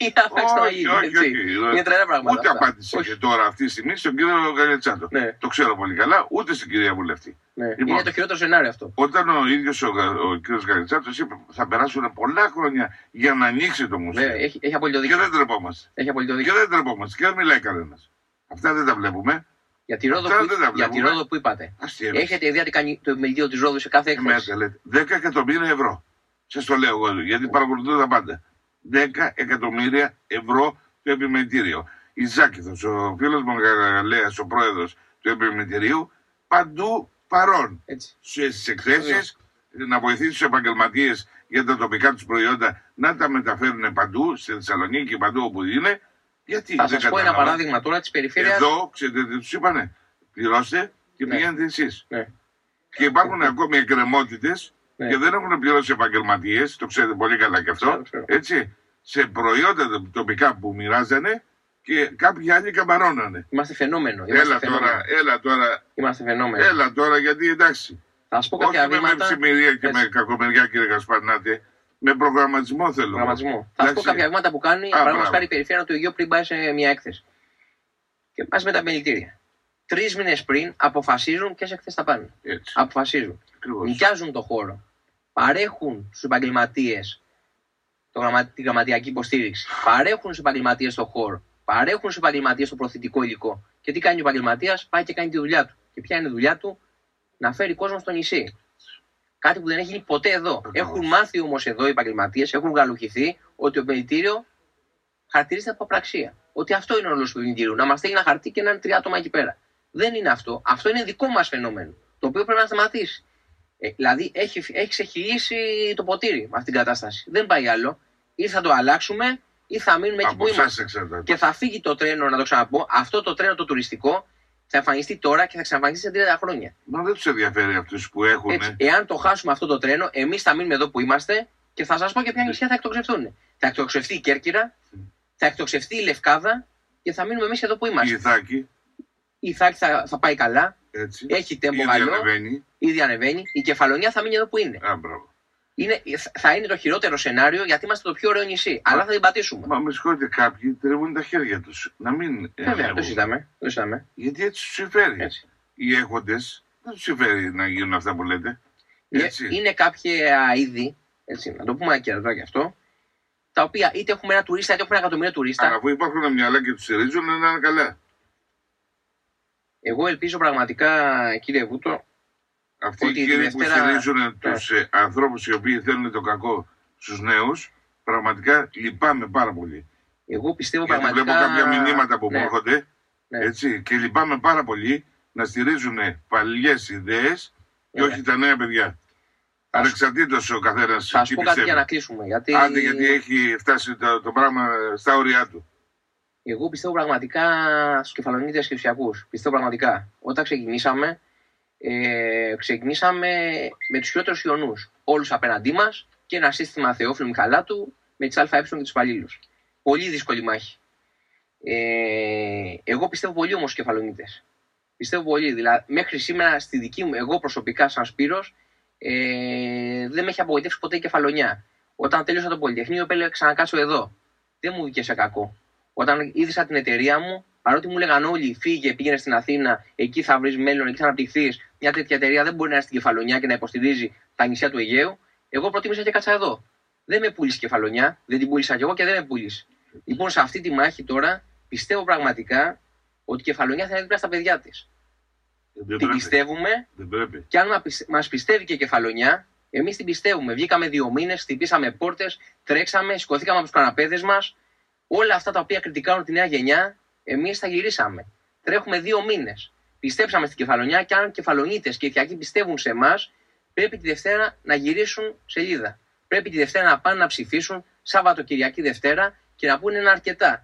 Είναι τρελά πράγματα. Ούτε απάντησε και τώρα αυτή τη στιγμή στον κύριο Γαλιατσάτο. Ναι. Το ξέρω πολύ καλά, ούτε στην κυρία βουλευτή. Ναι. Λοιπόν, είναι το χειρότερο σενάριο αυτό. Όταν ο ίδιος ο κύριος Γαλιατσάτος είπε θα περάσουν πολλά χρόνια για να ανοίξει το μουσείο. Έχει απολύτω δίκιο. Και δεν τρεπόμαστε. Και δεν τρεπόμαστε. Και δεν μιλάει κανένας. Αυτά δεν τα βλέπουμε. Για τη Ρόδο που είπατε. Έχετε ιδέα τι κάνει το επιμελητήριο της Ρόδου σε κάθε έκθεση? 10 εκατομμύρια ευρώ. Σας το λέω εγώ, γιατί παρακολουθώ τα πάντα. 10 εκατομμύρια ευρώ το επιμελητήριο. Η Ζάκηθος, ο φίλος μου Γαλέας, ο πρόεδρος του επιμελητηρίου, παντού παρόν. Στις εκθέσεις, να βοηθήσει τους επαγγελματίες για τα τοπικά τους προϊόντα να τα μεταφέρουν παντού, στη Θεσσαλονίκη, παντού όπου είναι. Γιατί θα σας πω ένα παράδειγμα τώρα της περιφέρειας. Εδώ, ξέρετε τι τους είπανε, πληρώστε και πηγαίνετε εσείς. Και υπάρχουν ακόμη εκκρεμότητες. Και δεν έχουν πληρώσει επαγγελματίες, το ξέρετε πολύ καλά και αυτό, έτσι, σε προϊόντα τοπικά που μοιράζανε και κάποιοι άλλοι καμπαρώνανε. Είμαστε φαινόμενο. Έλα τώρα. Είμαστε φαινόμενο. Έλα τώρα, γιατί εντάξει. Θα σας πω κάποια βήματα. Όχι με ψημυρία και με κακομεριά, κύριε Γασπαρνάτη, με προγραμματισμό θέλω. Θα σας πω κάποια βήματα που κάνει, παραδείγματος χάρη η περιφέρεια του Αιγαίου πριν πάει σε μια έκθεση. Και πας με τα επιμελητήρια. 3 μήνες πριν αποφασίζουν ποιες εκθέσεις θα πάνε. Αποφασίζουν. Νοικιάζουν το χώρο. Παρέχουν στους επαγγελματίες τη γραμματιακή υποστήριξη. Παρέχουν στους επαγγελματίες το χώρο. Παρέχουν στους επαγγελματίες το προθετικό υλικό. Και τι κάνει ο επαγγελματίας? Πάει και κάνει τη δουλειά του. Και ποια είναι η δουλειά του? Να φέρει κόσμο στο νησί. Κάτι που δεν έχει γίνει ποτέ εδώ. Έχουν μάθει όμως εδώ οι επαγγελματίες, έχουν γαλουχηθεί ότι το επιμελητήριο χαρακτηρίζεται από απραξία. Ότι αυτό είναι ο ρόλος του επιμελητήριου. Να μας στέλνει ένα χαρτί και να είναι 3 άτομα εκεί πέρα. Δεν είναι αυτό. Αυτό είναι δικό μας φαινόμενο. Το οποίο πρέπει να σταματήσει. Δηλαδή έχει ξεχυλήσει το ποτήρι με αυτήν την κατάσταση. Δεν πάει άλλο. Ή θα το αλλάξουμε ή θα μείνουμε εκεί που είμαστε. Και θα φύγει το τρένο, να το ξαναπώ. Αυτό το τρένο το τουριστικό θα εμφανιστεί τώρα και θα ξαναεμφανιστεί σε 30 χρόνια. Μα δεν τους ενδιαφέρει αυτούς που έχουν. Έτσι, εάν το χάσουμε αυτό το τρένο, εμείς θα μείνουμε εδώ που είμαστε Και θα σας πω και ποια νησιά θα εκτοξευτούν. Θα εκτοξευτεί η Κέρκυρα, θα εκτοξευτεί η Λευκάδα και θα μείνουμε εμείς εδώ που είμαστε. Η Ιθάκη θα πάει καλά. Έτσι. Έχει τέμπο καλό. Ήδη ανεβαίνει. Η Κεφαλονιά θα μείνει εδώ που είναι. Θα είναι το χειρότερο σενάριο γιατί είμαστε το πιο ωραίο νησί. Αλλά θα την πατήσουμε. Μα με συγχωρείτε, κάποιοι τρέμουν τα χέρια τους. Να μην. Βέβαια, το συζητάμε. Γιατί έτσι τους συμφέρει. Έτσι. Οι έχοντες δεν τους συμφέρει να γίνουν αυτά που λέτε. Έτσι. Είναι κάποια είδη, έτσι, να το πούμε και εδώ και αυτό, τα οποία είτε έχουμε ένα τουρίστα είτε έχουμε ένα εκατομμύριο τουρίστα. Αλλά αφού υπάρχουν μυαλά και τους στηρίζουν, να είναι καλά. Εγώ ελπίζω πραγματικά, κύριε Βούτο, αυτοί οι κύριοι που στηρίζουν τους ανθρώπους οι οποίοι θέλουν το κακό στους νέους, πραγματικά λυπάμαι πάρα πολύ. Εγώ πιστεύω γιατί πραγματικά. Βλέπω κάποια μηνύματα που μου έρχονται, έτσι, και λυπάμαι πάρα πολύ να στηρίζουν παλιές ιδέες και όχι τα νέα παιδιά. Ανεξαρτήτως ο καθένας. Θα σου πω κάτι για να κλείσουμε. Γιατί έχει φτάσει το πράγμα στα όρια του. Εγώ πιστεύω πραγματικά στους Κεφαλονίτες και Ουσιακούς. Πιστεύω πραγματικά. Όταν ξεκινήσαμε με τους χειρότερους ιονούς. Όλους απέναντί μας και ένα σύστημα Θεόφιλου Μιχαλάτου με τις ΑΕ και τους υπαλλήλους. Πολύ δύσκολη μάχη. Εγώ πιστεύω πολύ όμως στους Κεφαλονίτες. Πιστεύω πολύ. Δηλαδή, μέχρι σήμερα στη δική μου, εγώ προσωπικά σαν Σπύρος, δεν με έχει απογοητεύσει ποτέ η Κεφαλονιά. Όταν τέλειωσα το Πολυτεχνείο, έλεγα ξανακάτσω εδώ. Δεν μου βγήκε σε κακό. Όταν είδησα την εταιρεία μου, παρότι μου λέγαν όλοι φύγε, πήγαινε στην Αθήνα, εκεί θα βρει μέλλον, εκεί θα αναπτυχθεί. Μια τέτοια εταιρεία δεν μπορεί να είναι στην Κεφαλονιά και να υποστηρίζει τα νησιά του Αιγαίου. Εγώ προτίμησα και κάτσα εδώ. Δεν με πούλησε η Κεφαλονιά, δεν την πούλησα κι εγώ και δεν με πούλησε. Λοιπόν, σε αυτή τη μάχη τώρα πιστεύω πραγματικά ότι η Κεφαλονιά θα είναι δίπλα στα παιδιά τη. Την πιστεύουμε και αν μας πιστεύει και η Κεφαλονιά, εμείς την πιστεύουμε. Βγήκαμε 2 μήνες, χτυπήσαμε πόρτες, τρέξαμε, σηκωθήκαμε από τους καναπέδες μας. Όλα αυτά τα οποία κριτικάρουν τη νέα γενιά, εμείς τα γυρίσαμε. Τρέχουμε 2 μήνες. Πιστέψαμε στην Κεφαλονιά και αν Κεφαλονίτες και οι Ιθιακοί πιστεύουν σε εμάς, πρέπει τη Δευτέρα να γυρίσουν σελίδα. Πρέπει τη Δευτέρα να πάνε να ψηφίσουν Σαββατοκυριακή Δευτέρα και να πούνε ένα αρκετά.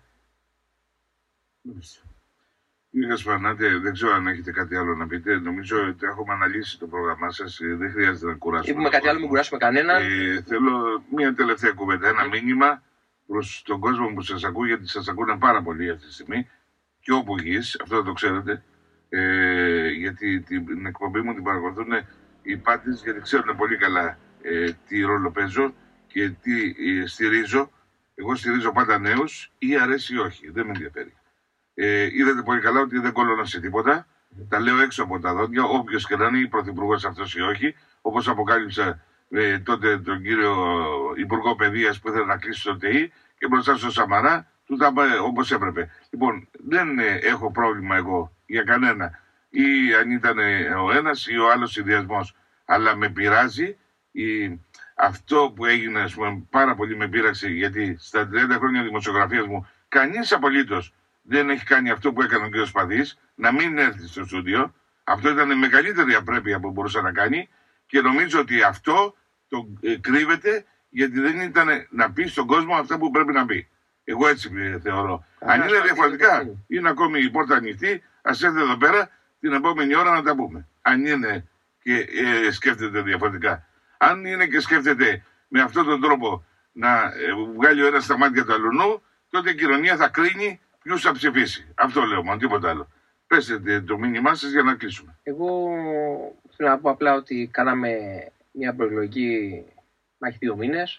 Κύριε Κασπανάτε, δεν ξέρω αν έχετε κάτι άλλο να πείτε. Νομίζω ότι έχουμε αναλύσει το πρόγραμμά σας. Δεν χρειάζεται να κουράσουμε. Είπαμε κάτι άλλο, μην κουράσουμε κανέναν. Θέλω μια τελευταία κουβέντα. Ένα μήνυμα προς τον κόσμο που σας ακούει, γιατί σας ακούνε πάρα πολύ αυτή τη στιγμή. Και όπου γης, αυτό το ξέρετε. Γιατί την εκπομπή μου την παρακολουθούν οι πάντες, γιατί ξέρουν πολύ καλά τι ρόλο παίζω και τι στηρίζω. Εγώ στηρίζω πάντα νέους, ή αρέσει ή όχι. Δεν με ενδιαφέρει. Είδατε πολύ καλά ότι δεν κόλλωνα σε τίποτα. Τα λέω έξω από τα δόντια, όποιος και να είναι, ή πρωθυπουργός αυτός ή όχι. Όπως αποκάλυψα τότε τον κύριο Υπουργό Παιδείας που ήθελε να κλείσει το ΤΕΗ και μπροστά στο Σαμαρά του τα πάει όπως έπρεπε. Λοιπόν, δεν έχω πρόβλημα εγώ για κανένα. Ή αν ήταν ο ένας ή ο άλλος συνδυασμός. Αλλά με πειράζει αυτό που έγινε, ας πούμε, πάρα πολύ με πείραξε, γιατί στα 30 χρόνια δημοσιογραφίας μου κανείς απολύτως δεν έχει κάνει αυτό που έκανε ο κ. Σπαθής, να μην έρθει στο στούντιο. Αυτό ήταν η μεγαλύτερη απρέπεια που μπορούσε να κάνει και νομίζω ότι αυτό το κρύβεται γιατί δεν ήταν να πει στον κόσμο αυτά που πρέπει να πει. Εγώ έτσι θεωρώ. Αν είναι διαφορετικά, είναι ακόμη η πόρτα ανοιχτή, ας έρθει εδώ πέρα την επόμενη ώρα να τα πούμε. Αν είναι και σκέφτεται διαφορετικά. Αν είναι και σκέφτεται με αυτόν τον τρόπο να βγάλει ο ένας στα μάτια του αλουνού, τότε η κοινωνία θα κρίνει ποιος θα ψηφίσει. Αυτό λέω, μόνο τίποτα άλλο. Πέστε το μήνυμά σας για να κλείσουμε. Εγώ θέλω να πω απλά ότι κάναμε μια προεκλογική μάχη 2 μήνες.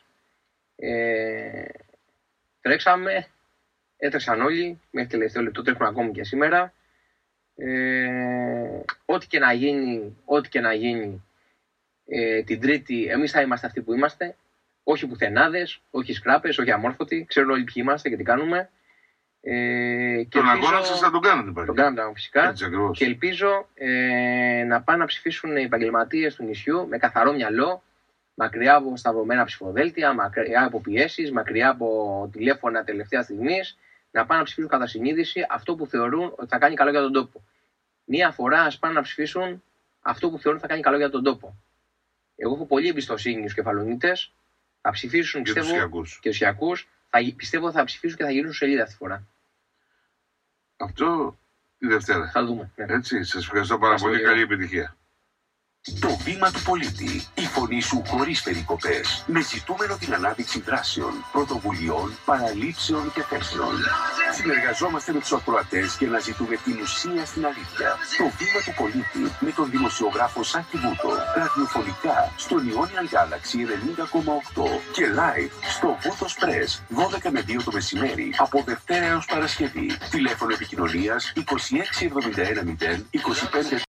Τρέξαμε, έτρεξαν όλοι, μέχρι τελευταίο λεπτό τρέχουν ακόμη και σήμερα. Ό,τι και να γίνει την Τρίτη, εμείς θα είμαστε αυτοί που είμαστε. Όχι πουθενάδες, όχι σκράπες, όχι αμόρφωτοι. Ξέρουν όλοι ποιοι είμαστε και τι κάνουμε. Τον αγώνα σας θα τον κάνετε πάλι. Τον κάναμε φυσικά. Και ελπίζω να πάνε να ψηφίσουν οι επαγγελματίες του νησιού με καθαρό μυαλό, μακριά από σταυρωμένα ψηφοδέλτια, μακριά από πιέσεις, μακριά από τηλέφωνα τελευταία στιγμής, να πάνε να ψηφίσουν κατά συνείδηση αυτό που θεωρούν ότι θα κάνει καλό για τον τόπο. Μία φορά ας πάνε να ψηφίσουν αυτό που θεωρούν ότι θα κάνει καλό για τον τόπο. Εγώ έχω πολύ εμπιστοσύνη στους Κεφαλονίτες. Θα ψηφίσουν, πιστεύω, και τους Ιακούς. Πιστεύω θα ψηφίσουν και θα γυρίσουν σελίδα αυτή τη φορά. Αυτό τη Δευτέρα. Θα δούμε. Ναι. Έτσι, σας ευχαριστώ πάρα πολύ. Καλή επιτυχία. Το βήμα του πολίτη. Η φωνή σου χωρίς περικοπές. Με ζητούμενο την ανάδειξη δράσεων, πρωτοβουλειών, παραλήψεων και θέσεων. Συνεργαζόμαστε με τους ακροατές και αναζητούμε την ουσία στην αλήθεια. Το βήμα του πολίτη με τον δημοσιογράφο Σάκη Βούτο. Ραδιοφωνικά στον Ionian Galaxy 90,8 και live στο Βούτος Press 12 με 2 το μεσημέρι από Δευτέρα έως Παρασκευή. Τηλέφωνο επικοινωνίας 2671 0 25